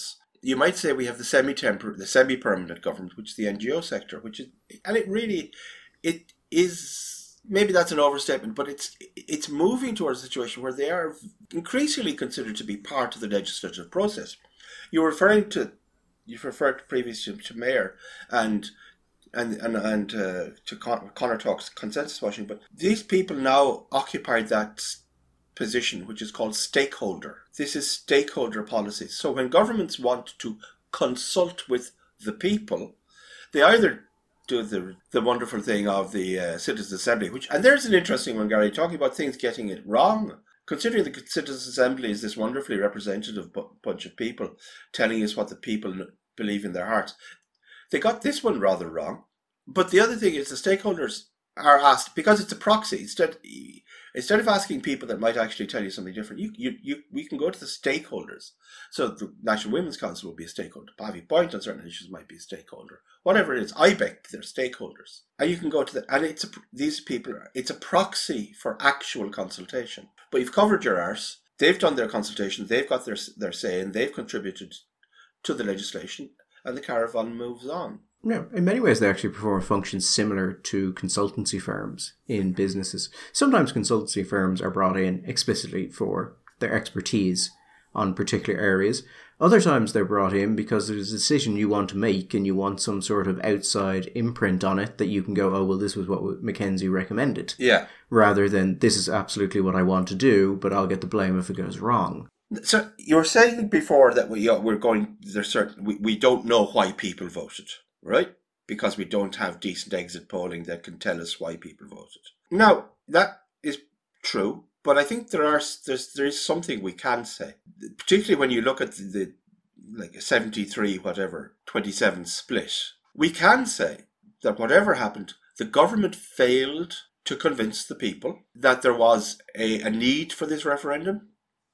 [SPEAKER 2] you might say we have the semi-temporary, the semi-permanent government, which is the N G O sector, which is, and it really, it is, maybe that's an overstatement, but it's it's moving towards a situation where they are increasingly considered to be part of the legislative process. You're referring to, you've referred previously to, to Mayor and and and, and uh, to Con- Conor talks consensus washing, but these people now occupy that position, which is called stakeholder. This is stakeholder policies. So when governments want to consult with the people, they either do the the wonderful thing of the uh, Citizens' Assembly, which, and there's an interesting one, Gary, talking about things getting it wrong. Considering the Citizens' Assembly is this wonderfully representative bu- bunch of people telling us what the people believe in their hearts, they got this one rather wrong. But the other thing is the stakeholders are asked, because it's a proxy, instead instead of asking people that might actually tell you something different, you you, you we can go to the stakeholders. So the National Women's Council will be a stakeholder. Pavy Point on certain issues might be a stakeholder. Whatever it is, I B E C, they're stakeholders. And you can go to the, and it's a, these people, are, it's a proxy for actual consultation. But you've covered your arse, they've done their consultation, they've got their, their say, and they've contributed to the legislation, and the caravan moves on.
[SPEAKER 1] No, in many ways they actually perform functions similar to consultancy firms in businesses. Sometimes consultancy firms are brought in explicitly for their expertise on particular areas. Other times they're brought in because there's a decision you want to make and you want some sort of outside imprint on it that you can go, oh, well, this was what McKinsey recommended.
[SPEAKER 2] Yeah.
[SPEAKER 1] Rather than, this is absolutely what I want to do, but I'll get the blame if it goes wrong.
[SPEAKER 2] So you were saying before that we, uh, we're going, there's certain, we, we don't know why people voted. Right? Because we don't have decent exit polling that can tell us why people voted. Now, that is true, but I think there are there's there is something we can say, particularly when you look at the, the like a seventy-three whatever twenty-seven split. We can say that whatever happened, the government failed to convince the people that there was a, a need for this referendum,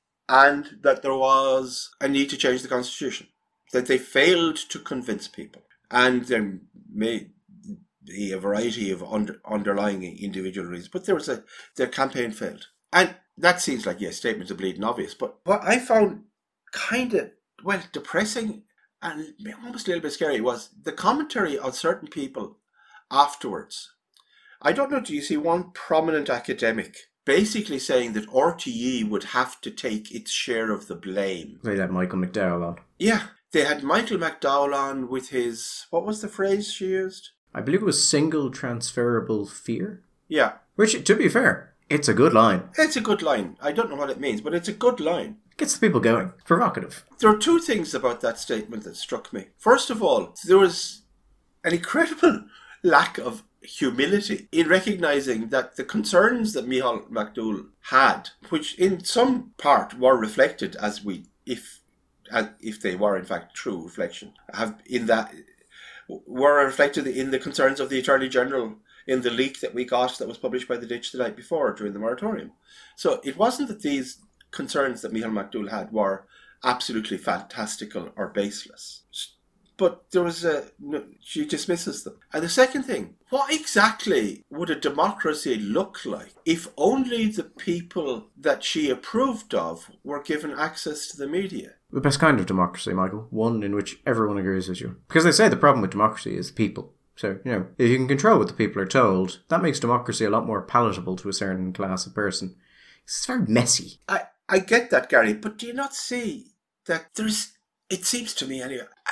[SPEAKER 2] and that there was a need to change the constitution. That they failed to convince people. And there may be a variety of under, underlying individual reasons, but there was a their campaign failed, and that seems like yeah, statements are bleeding obvious. But what I found kind of well depressing and almost a little bit scary was the commentary of certain people afterwards. I don't know. Do you see one prominent academic basically saying that R T E would have to take its share of the blame?
[SPEAKER 1] They let Michael McDowell on.
[SPEAKER 2] Yeah. They had Michael McDowell on with his, what was the phrase she used?
[SPEAKER 1] I believe it was single transferable fear.
[SPEAKER 2] Yeah.
[SPEAKER 1] Which, to be fair, it's a good line.
[SPEAKER 2] It's a good line. I don't know what it means, but it's a good line.
[SPEAKER 1] Gets the people going. Provocative.
[SPEAKER 2] There are two things about that statement that struck me. First of all, there was an incredible lack of humility in recognising that the concerns that Micheál McDowell had, which in some part were reflected as we, if if they were in fact true reflection, have in that were reflected in the concerns of the Attorney General in the leak that we got that was published by the Ditch the night before during the moratorium. So it wasn't that these concerns that Micheál McDowell had were absolutely fantastical or baseless, but there was a she dismisses them. And the second thing, what exactly would a democracy look like if only the people that she approved of were given access to the media?
[SPEAKER 1] The best kind of democracy, Michael. One in which everyone agrees with you. Because they say the problem with democracy is the people. So, you know, if you can control what the people are told, that makes democracy a lot more palatable to a certain class of person. It's very messy.
[SPEAKER 2] I, I get that, Gary, but do you not see that there's, it seems to me anyway, a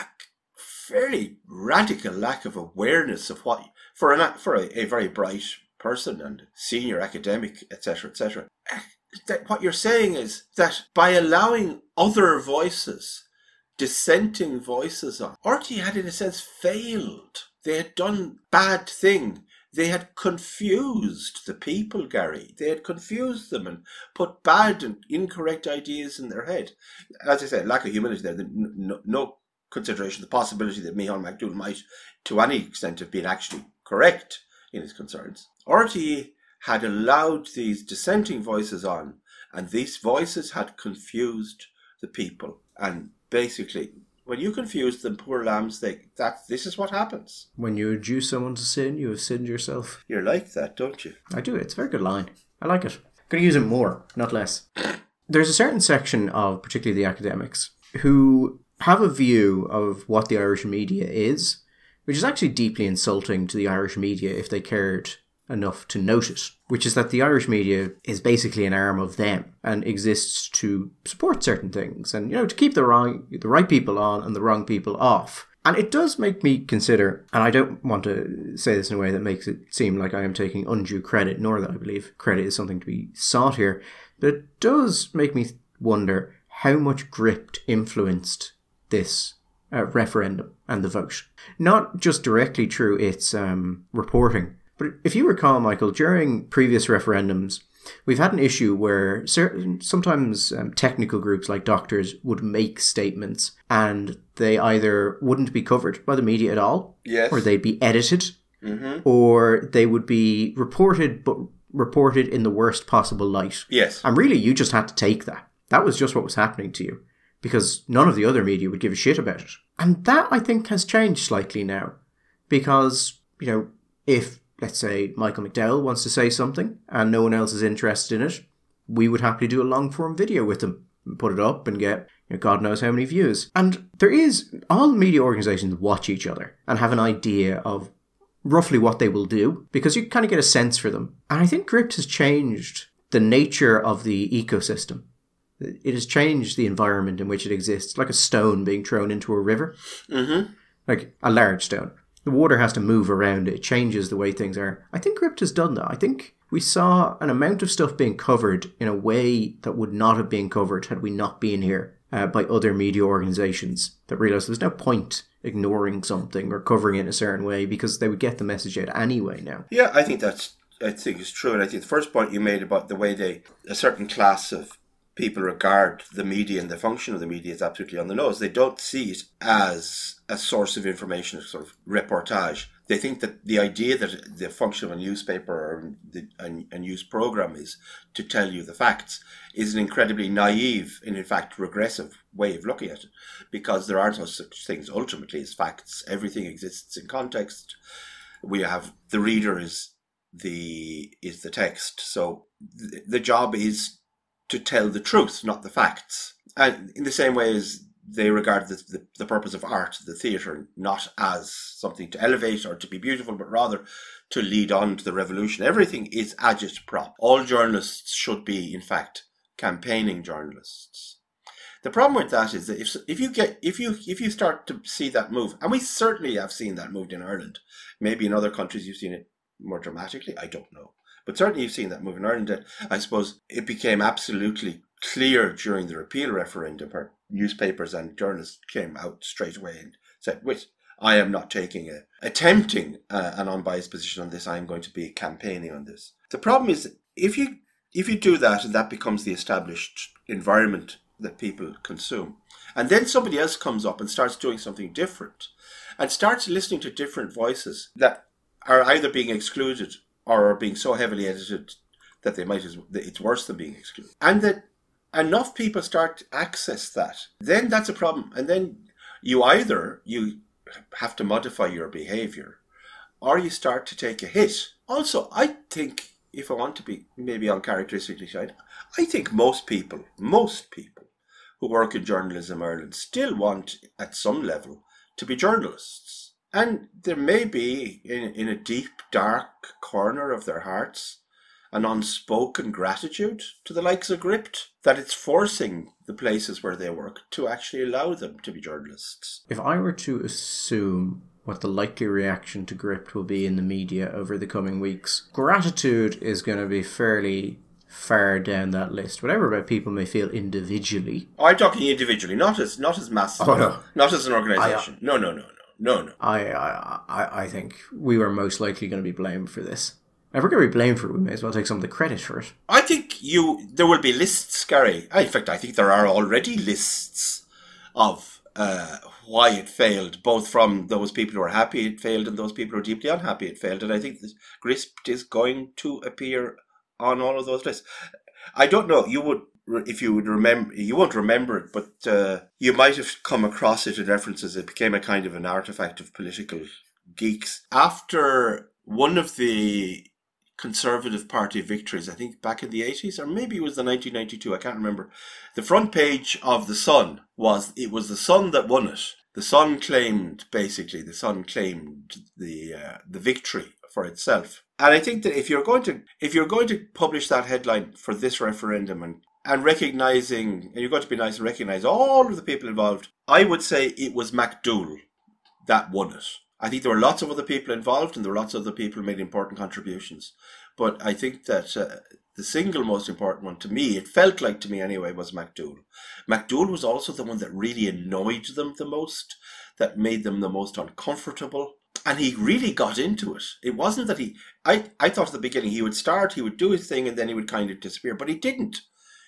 [SPEAKER 2] fairly radical lack of awareness of what, for, an, for a, a very bright person and senior academic, et cetera, et cetera, that what you're saying is that by allowing other voices, dissenting voices on, R T had in a sense failed. They had done bad thing. They had confused the people, Gary. They had confused them and put bad and incorrect ideas in their head. As I said, lack of humility there. No, no consideration of the possibility that Micheál McDowell might, to any extent, have been actually correct in his concerns. R T had allowed these dissenting voices on, and these voices had confused the people. And basically, when you confuse them, poor lambs, they that this is what happens.
[SPEAKER 1] When you induce someone to sin, you have sinned yourself.
[SPEAKER 2] You're like that, don't you?
[SPEAKER 1] I do. It's a very good line. I like it. I'm going to use it more, not less. There's a certain section of particularly the academics who have a view of what the Irish media is, which is actually deeply insulting to the Irish media if they cared enough to note it, which is that the Irish media is basically an arm of them and exists to support certain things and, you know, to keep the wrong, the right people on and the wrong people off. And it does make me consider, and I don't want to say this in a way that makes it seem like I am taking undue credit, nor that I believe credit is something to be sought here, but it does make me wonder how much Gript influenced this uh, referendum and the vote. Not just directly through its um, reporting, but if you recall, Michael, during previous referendums, we've had an issue where certain, sometimes um, technical groups like doctors would make statements and they either wouldn't be covered by the media at all,
[SPEAKER 2] yes,
[SPEAKER 1] or they'd be edited,
[SPEAKER 2] mm-hmm.
[SPEAKER 1] or they would be reported, but reported in the worst possible light.
[SPEAKER 2] Yes.
[SPEAKER 1] And really, you just had to take that. That was just what was happening to you, because none of the other media would give a shit about it. And that, I think, has changed slightly now, because, you know, if, let's say, Michael McDowell wants to say something and no one else is interested in it, we would happily do a long-form video with him, put it up and get, you know, God knows how many views. And there is, all media organisations watch each other and have an idea of roughly what they will do, because you kind of get a sense for them. And I think Gript has changed the nature of the ecosystem. It has changed the environment in which it exists, like a stone being thrown into a river.
[SPEAKER 2] Mm-hmm.
[SPEAKER 1] Like a large stone. The water has to move around it. It changes the way things are. I think Gript has done that. I think we saw an amount of stuff being covered in a way that would not have been covered had we not been here uh, by other media organisations that realised there's no point ignoring something or covering it in a certain way because they would get the message out anyway now.
[SPEAKER 2] Yeah, I think that's, I think it's true. And I think the first point you made about the way they, a certain class of people regard the media and the function of the media is absolutely on the nose. They don't see it as a source of information, a sort of reportage. They think that the idea that the function of a newspaper or the, a, a news program is to tell you the facts is an incredibly naive and, in fact, regressive way of looking at it, because there are no such things ultimately as facts. Everything exists in context. We have the reader is the is the text. So th- the job is to tell the truth, not the facts. And in the same way as they regard the, the, the purpose of art, the theatre, not as something to elevate or to be beautiful, but rather to lead on to the revolution. Everything is agitprop. All journalists should be, in fact, campaigning journalists. The problem with that is that if if you get if you if you start to see that move, and we certainly have seen that move in Ireland, maybe in other countries you've seen it more dramatically, I don't know. But certainly you've seen that move in Ireland. That I suppose it became absolutely clear during the repeal referendum where newspapers and journalists came out straight away and said, wait, I am not taking a, attempting uh, an unbiased position on this. I am going to be campaigning on this. The problem is if you if you do that and that becomes the established environment that people consume, and then somebody else comes up and starts doing something different and starts listening to different voices that are either being excluded or are being so heavily edited that they might as that it's worse than being excluded, and that enough people start to access that, then that's a problem. And then you either you have to modify your behaviour or you start to take a hit. Also, I think, if I want to be maybe uncharacteristically side, I think most people, most people who work in journalism in Ireland still want, at some level, to be journalists. And there may be, in, in a deep, dark corner of their hearts, an unspoken gratitude to the likes of Gript, that it's forcing the places where they work to actually allow them to be journalists.
[SPEAKER 1] If I were to assume what the likely reaction to Gript will be in the media over the coming weeks, gratitude is going to be fairly far down that list. Whatever about people may feel individually.
[SPEAKER 2] Oh, I'm talking individually, not as not as massive,
[SPEAKER 1] oh, no.
[SPEAKER 2] not as an organisation. I, uh, no, no, no, no, no, no.
[SPEAKER 1] I, I, I think we were most likely going to be blamed for this. If we're going to be blamed for it, we may as well take some of the credit for it.
[SPEAKER 2] I think you there will be lists, Gary. In fact, I think there are already lists of uh, why it failed, both from those people who are happy it failed and those people who are deeply unhappy it failed. And I think this Gript is going to appear on all of those lists. I don't know, you would, if you would remember, you won't remember it, but uh, you might have come across it in references. It became a kind of an artifact of political geeks. After one of the Conservative Party victories, I think back in the eighties, or maybe it was the nineteen ninety-two, I can't remember. The front page of The Sun was, it was The Sun that won it. The Sun claimed, basically, the Sun claimed the uh, the victory for itself. And I think that if you're going to if you're going to publish that headline for this referendum and, and recognising, and you're going to be nice and recognise all of the people involved, I would say it was McDougall that won it. I think there were lots of other people involved and there were lots of other people who made important contributions. But I think that uh, the single most important one to me, it felt like to me anyway, was McDougall. McDougall was also the one that really annoyed them the most, that made them the most uncomfortable. And he really got into it. It wasn't that he... I, I thought at the beginning he would start, he would do his thing, and then he would kind of disappear. But he didn't.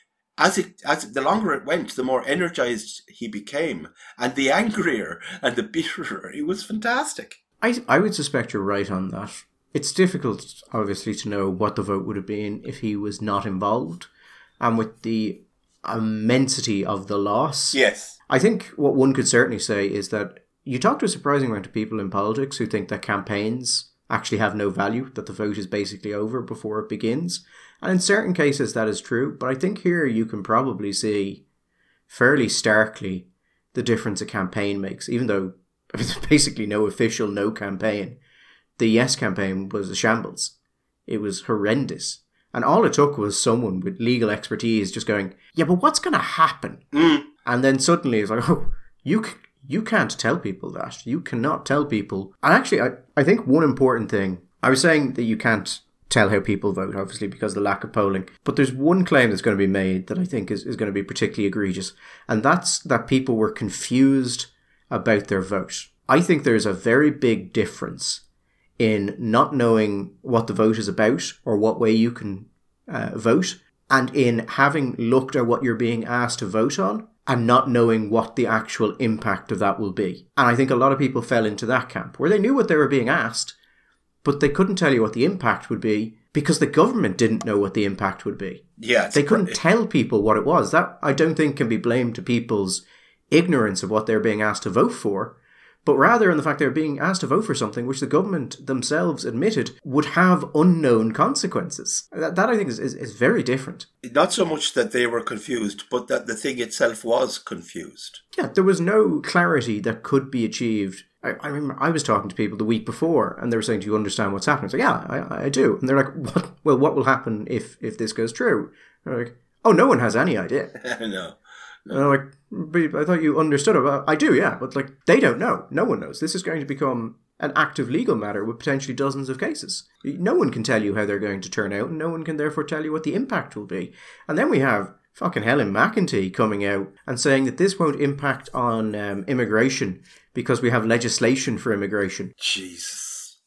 [SPEAKER 2] As it, as the longer it went, the more energized he became, and the angrier and the bitterer. He was fantastic.
[SPEAKER 1] I I would suspect you're right on that. It's difficult, obviously, to know what the vote would have been if he was not involved, and with the immensity of the loss.
[SPEAKER 2] Yes.
[SPEAKER 1] I think what one could certainly say is that you talk to a surprising amount of people in politics who think that campaigns actually have no value, that the vote is basically over before it begins. And in certain cases that is true, but I think here you can probably see fairly starkly the difference a campaign makes, even though there's basically no official no campaign. The Yes campaign was a shambles. It was horrendous. And all it took was someone with legal expertise just going, yeah, but what's going to happen?
[SPEAKER 2] Mm.
[SPEAKER 1] And then suddenly it's like, oh, you you can't tell people that. You cannot tell people. And actually, I, I think one important thing, I was saying that you can't tell how people vote, obviously, because of the lack of polling. But there's one claim that's going to be made that I think is, is going to be particularly egregious. And that's that people were confused about their vote. I think there's a very big difference in not knowing what the vote is about or what way you can uh, vote, and in having looked at what you're being asked to vote on and not knowing what the actual impact of that will be. And I think a lot of people fell into that camp, where they knew what they were being asked, but they couldn't tell you what the impact would be because the government didn't know what the impact would be.
[SPEAKER 2] Yeah,
[SPEAKER 1] they couldn't tell people what it was. That, I don't think, can be blamed to people's ignorance of what they're being asked to vote for, but rather in the fact they're being asked to vote for something which the government themselves admitted would have unknown consequences. That, that I think, is, is, is very different.
[SPEAKER 2] Not so much that they were confused, but that the thing itself was confused.
[SPEAKER 1] Yeah, there was no clarity that could be achieved. I, I remember I was talking to people the week before and they were saying, do you understand what's happening? I was like, yeah, I, I do. And they're like, what? Well, what will happen if, if this goes through? And they're like, oh, no one has any idea.
[SPEAKER 2] no.
[SPEAKER 1] No. And I'm like, but I thought you understood it. I do, yeah, but like they don't know. No one knows. This is going to become an active legal matter with potentially dozens of cases. No one can tell you how they're going to turn out, and no one can therefore tell you what the impact will be. And then we have fucking Helen McEntee coming out and saying that this won't impact on um, immigration because we have legislation for immigration.
[SPEAKER 2] Jesus.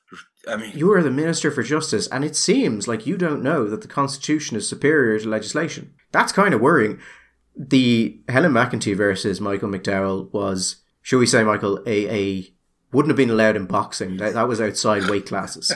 [SPEAKER 2] I mean...
[SPEAKER 1] You are the Minister for Justice, and it seems like you don't know that the Constitution is superior to legislation. That's kind of worrying. The Helen McEntee versus Michael McDowell was, shall we say, Michael, a, a wouldn't have been allowed in boxing. That, that was outside weight classes.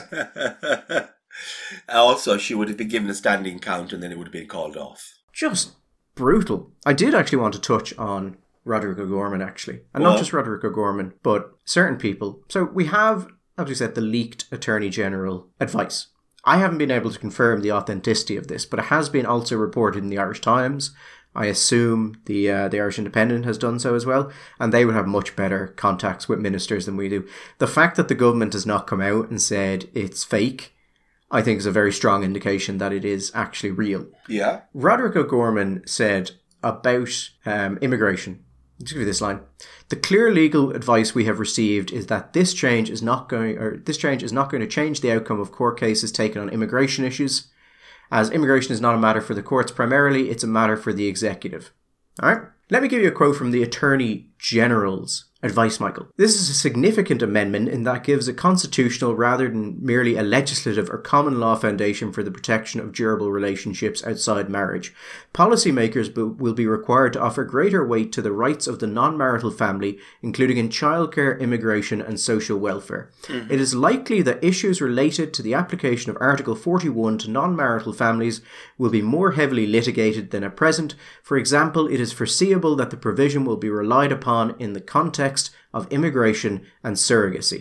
[SPEAKER 2] Also, she would have been given a standing count and then it would have been called off.
[SPEAKER 1] Just brutal. I did actually want to touch on Roderick O'Gorman, actually. And
[SPEAKER 2] well,
[SPEAKER 1] not just Roderick O'Gorman, but certain people. So we have, as we said, the leaked Attorney General advice. I haven't been able to confirm the authenticity of this, but it has been also reported in the Irish Times. I assume the uh, the Irish Independent has done so as well, and they would have much better contacts with ministers than we do. The fact that the government has not come out and said it's fake, I think is a very strong indication that it is actually real.
[SPEAKER 2] Yeah.
[SPEAKER 1] Roderick O'Gorman said about um, immigration, let's give you this line: the clear legal advice we have received is that this change is not going, or this change is not going to change the outcome of court cases taken on immigration issues. As immigration is not a matter for the courts primarily, it's a matter for the executive. All right? Let me give you a quote from the Attorney General's advice, Michael. This is a significant amendment in that it gives a constitutional rather than merely a legislative or common law foundation for the protection of durable relationships outside marriage. Policymakers will be required to offer greater weight to the rights of the non-marital family, including in childcare, immigration and social welfare. Mm-hmm. It is likely that issues related to the application of Article forty-one to non-marital families will be more heavily litigated than at present. For example, it is foreseeable that the provision will be relied upon in the context of immigration and surrogacy.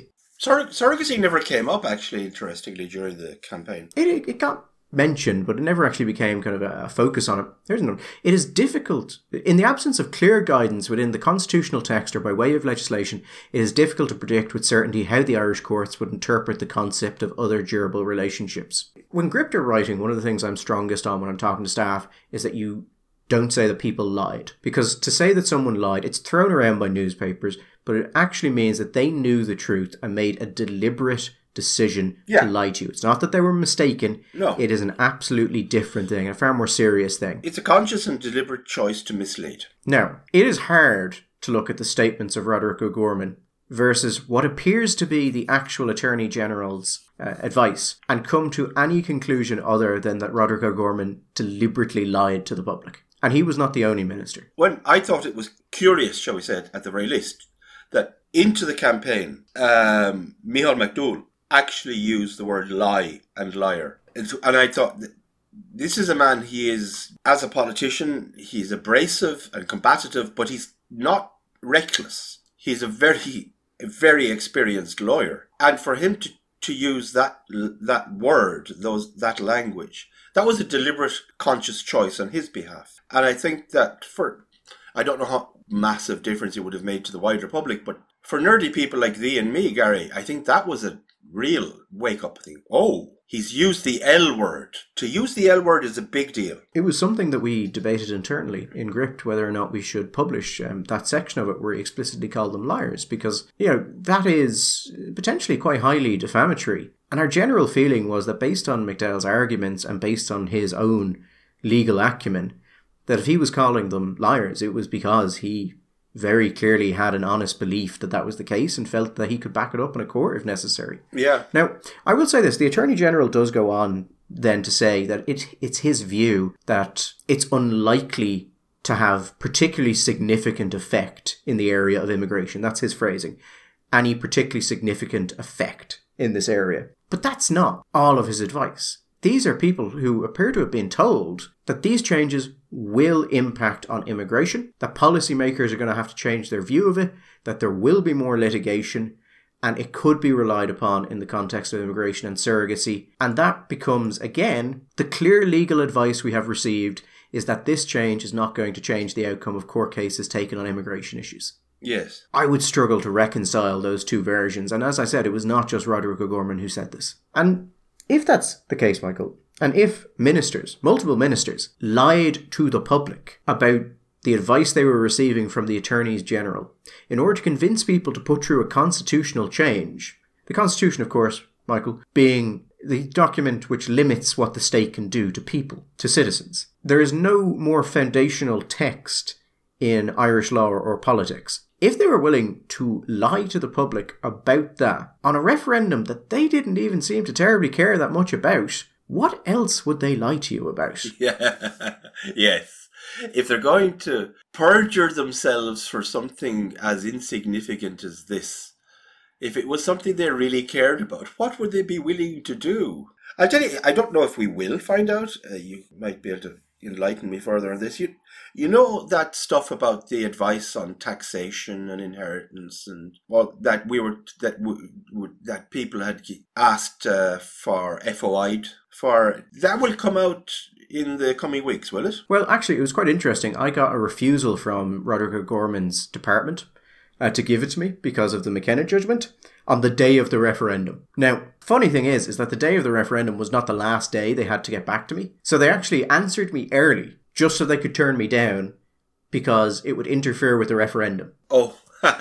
[SPEAKER 2] Surrog- surrogacy never came up, actually, interestingly, during the campaign.
[SPEAKER 1] It, it, it got mentioned, but it never actually became kind of a, a focus on it. There's no, it is difficult, in the absence of clear guidance within the constitutional text or by way of legislation, it is difficult to predict with certainty how the Irish courts would interpret the concept of other durable relationships. When Gript are writing, one of the things I'm strongest on when I'm talking to staff is that you don't say that people lied. Because to say that someone lied, it's thrown around by newspapers, but it actually means that they knew the truth and made a deliberate decision yeah. to lie to you. It's not that they were mistaken.
[SPEAKER 2] No.
[SPEAKER 1] It is an absolutely different thing, a far more serious thing.
[SPEAKER 2] It's a conscious and deliberate choice to mislead.
[SPEAKER 1] Now, it is hard to look at the statements of Roderick O'Gorman versus what appears to be the actual Attorney General's uh, advice and come to any conclusion other than that Roderick O'Gorman deliberately lied to the public. And he was not the only minister.
[SPEAKER 2] When I thought it was curious, shall we say, at the very least, that into the campaign, um, Micheál McDowell actually used the word lie and liar. And, so, and I thought, this is a man, he is, as a politician, he's abrasive and combative, but he's not reckless. He's a very, a very experienced lawyer. And for him to, to use that that word, those that language, that was a deliberate, conscious choice on his behalf. And I think that for, I don't know how massive difference it would have made to the wider public, but for nerdy people like thee and me, Gary, I think that was a real wake-up thing. Oh, he's used the L word. To use the L word is a big deal.
[SPEAKER 1] It was something that we debated internally in Gript, whether or not we should publish um, that section of it where he explicitly called them liars, because, you know, that is potentially quite highly defamatory. And our general feeling was that based on McDowell's arguments and based on his own legal acumen, that if he was calling them liars, it was because he very clearly had an honest belief that that was the case and felt that he could back it up in a court if necessary.
[SPEAKER 2] Yeah.
[SPEAKER 1] Now, I will say this, the Attorney General does go on then to say that it, it's his view that it's unlikely to have particularly significant effect in the area of immigration. That's his phrasing. Any particularly significant effect in this area. But that's not all of his advice. These are people who appear to have been told that these changes will impact on immigration, that policymakers are going to have to change their view of it, that there will be more litigation, and it could be relied upon in the context of immigration and surrogacy. And that becomes, again, the clear legal advice we have received is that this change is not going to change the outcome of court cases taken on immigration issues.
[SPEAKER 2] Yes.
[SPEAKER 1] I would struggle to reconcile those two versions. And as I said, it was not just Roderick O'Gorman who said this. And if that's the case, Michael, and if ministers, multiple ministers, lied to the public about the advice they were receiving from the Attorneys General in order to convince people to put through a constitutional change, the Constitution, of course, Michael, being the document which limits what the state can do to people, to citizens. There is no more foundational text in Irish law or politics. If they were willing to lie to the public about that on a referendum that they didn't even seem to terribly care that much about, what else would they lie to you about?
[SPEAKER 2] Yeah, yes. If they're going to perjure themselves for something as insignificant as this, if it was something they really cared about, what would they be willing to do? I'll tell you, I don't know if we will find out. Uh, you might be able to enlighten me further on this. You, you know that stuff about the advice on taxation and inheritance, and well, that we were that w- w- that people had asked uh, for F O I'd for. That will come out in the coming weeks, will it?
[SPEAKER 1] Well, actually, it was quite interesting. I got a refusal from Roderick O'Gorman's department uh, to give it to me because of the McKenna judgment on the day of the referendum. Now, funny thing is, is that the day of the referendum was not the last day they had to get back to me. So they actually answered me early, just so they could turn me down, because it would interfere with the referendum.
[SPEAKER 2] Oh,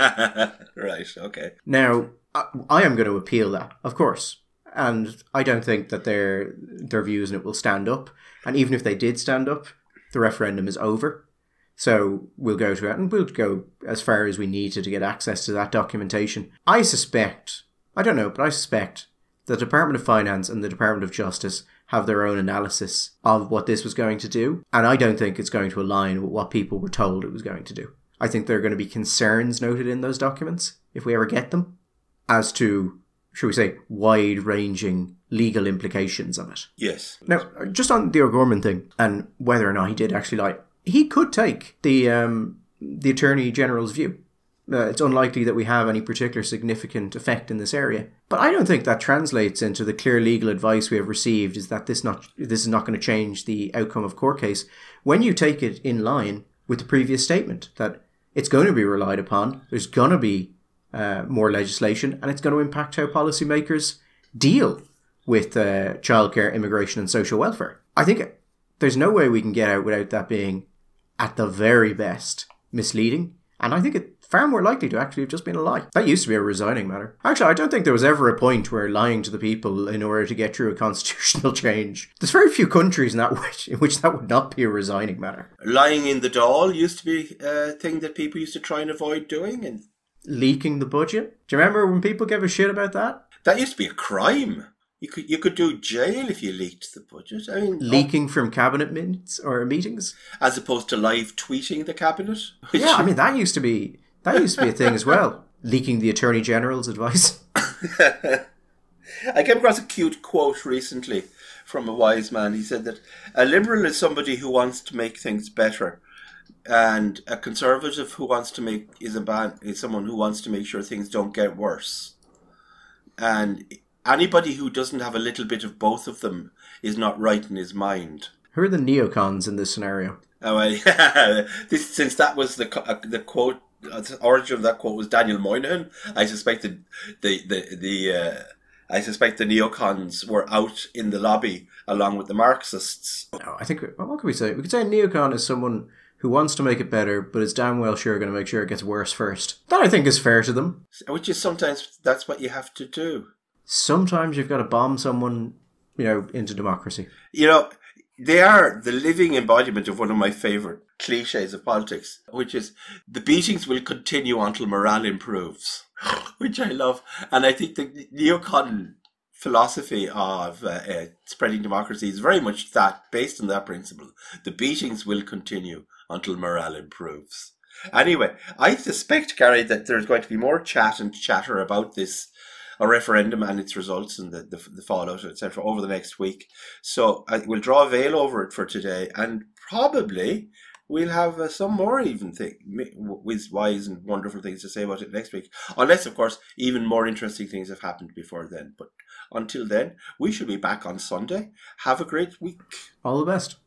[SPEAKER 2] right, okay.
[SPEAKER 1] Now, I, I am going to appeal that, of course. And I don't think that their their views in it will stand up. And even if they did stand up, the referendum is over. So we'll go to it and we'll go as far as we need to to get access to that documentation. I suspect, I don't know, but I suspect the Department of Finance and the Department of Justice have their own analysis of what this was going to do. And I don't think it's going to align with what people were told it was going to do. I think there are going to be concerns noted in those documents, if we ever get them, as to, shall we say, wide-ranging legal implications of it.
[SPEAKER 2] Yes.
[SPEAKER 1] Now, just on the O'Gorman thing and whether or not he did actually lie, he could take the um, the Attorney General's view. Uh, it's unlikely that we have any particular significant effect in this area. But I don't think that translates into the clear legal advice we have received is that this not this is not going to change the outcome of court case. When you take it in line with the previous statement that it's going to be relied upon, there's going to be uh, more legislation, and it's going to impact how policymakers deal with uh, childcare, immigration and social welfare. I think there's no way we can get out without that being, at the very best, misleading. And I think it's far more likely to actually have just been a lie. That used to be a resigning matter. Actually, I don't think there was ever a point where lying to the people in order to get through a constitutional change. There's very few countries in, that which, in which that would not be a resigning matter.
[SPEAKER 2] Lying in the Dáil used to be a thing that people used to try and avoid doing. And
[SPEAKER 1] leaking the budget? Do you remember when people gave a shit about that?
[SPEAKER 2] That used to be a crime. You could you could do jail if you leaked the budget. I mean,
[SPEAKER 1] leaking oh, from cabinet minutes or meetings,
[SPEAKER 2] as opposed to live tweeting the cabinet.
[SPEAKER 1] Yeah, I mean that used to be that used to be a thing as well. Leaking the Attorney General's advice.
[SPEAKER 2] I came across a cute quote recently from a wise man. He said that a liberal is somebody who wants to make things better, and a conservative who wants to make is a ban is someone who wants to make sure things don't get worse. And anybody who doesn't have a little bit of both of them is not right in his mind.
[SPEAKER 1] Who are the neocons in this scenario?
[SPEAKER 2] Oh, well, yeah. this, since that was the uh, the quote, uh, the origin of that quote was Daniel Moynihan. I suspect the the the, the uh, I suspect the neocons were out in the lobby along with the Marxists.
[SPEAKER 1] No, I think what could we say? We could say a neocon is someone who wants to make it better, but is damn well sure going to make sure it gets worse first. That I think is fair to them.
[SPEAKER 2] Which is sometimes that's what you have to do.
[SPEAKER 1] Sometimes you've got to bomb someone, you know, into democracy.
[SPEAKER 2] You know, they are the living embodiment of one of my favourite cliches of politics, which is the beatings will continue until morale improves, which I love. And I think the neocon philosophy of uh, uh, spreading democracy is very much that, based on that principle. The beatings will continue until morale improves. Anyway, I suspect, Gary, that there's going to be more chat and chatter about this a referendum and its results and the, the, the fallout, et cetera, over the next week. So I will draw a veil over it for today, and probably we'll have uh, some more even thing, with wise and wonderful things to say about it next week. Unless, of course, even more interesting things have happened before then. But until then, we shall be back on Sunday. Have a great week.
[SPEAKER 1] All the best.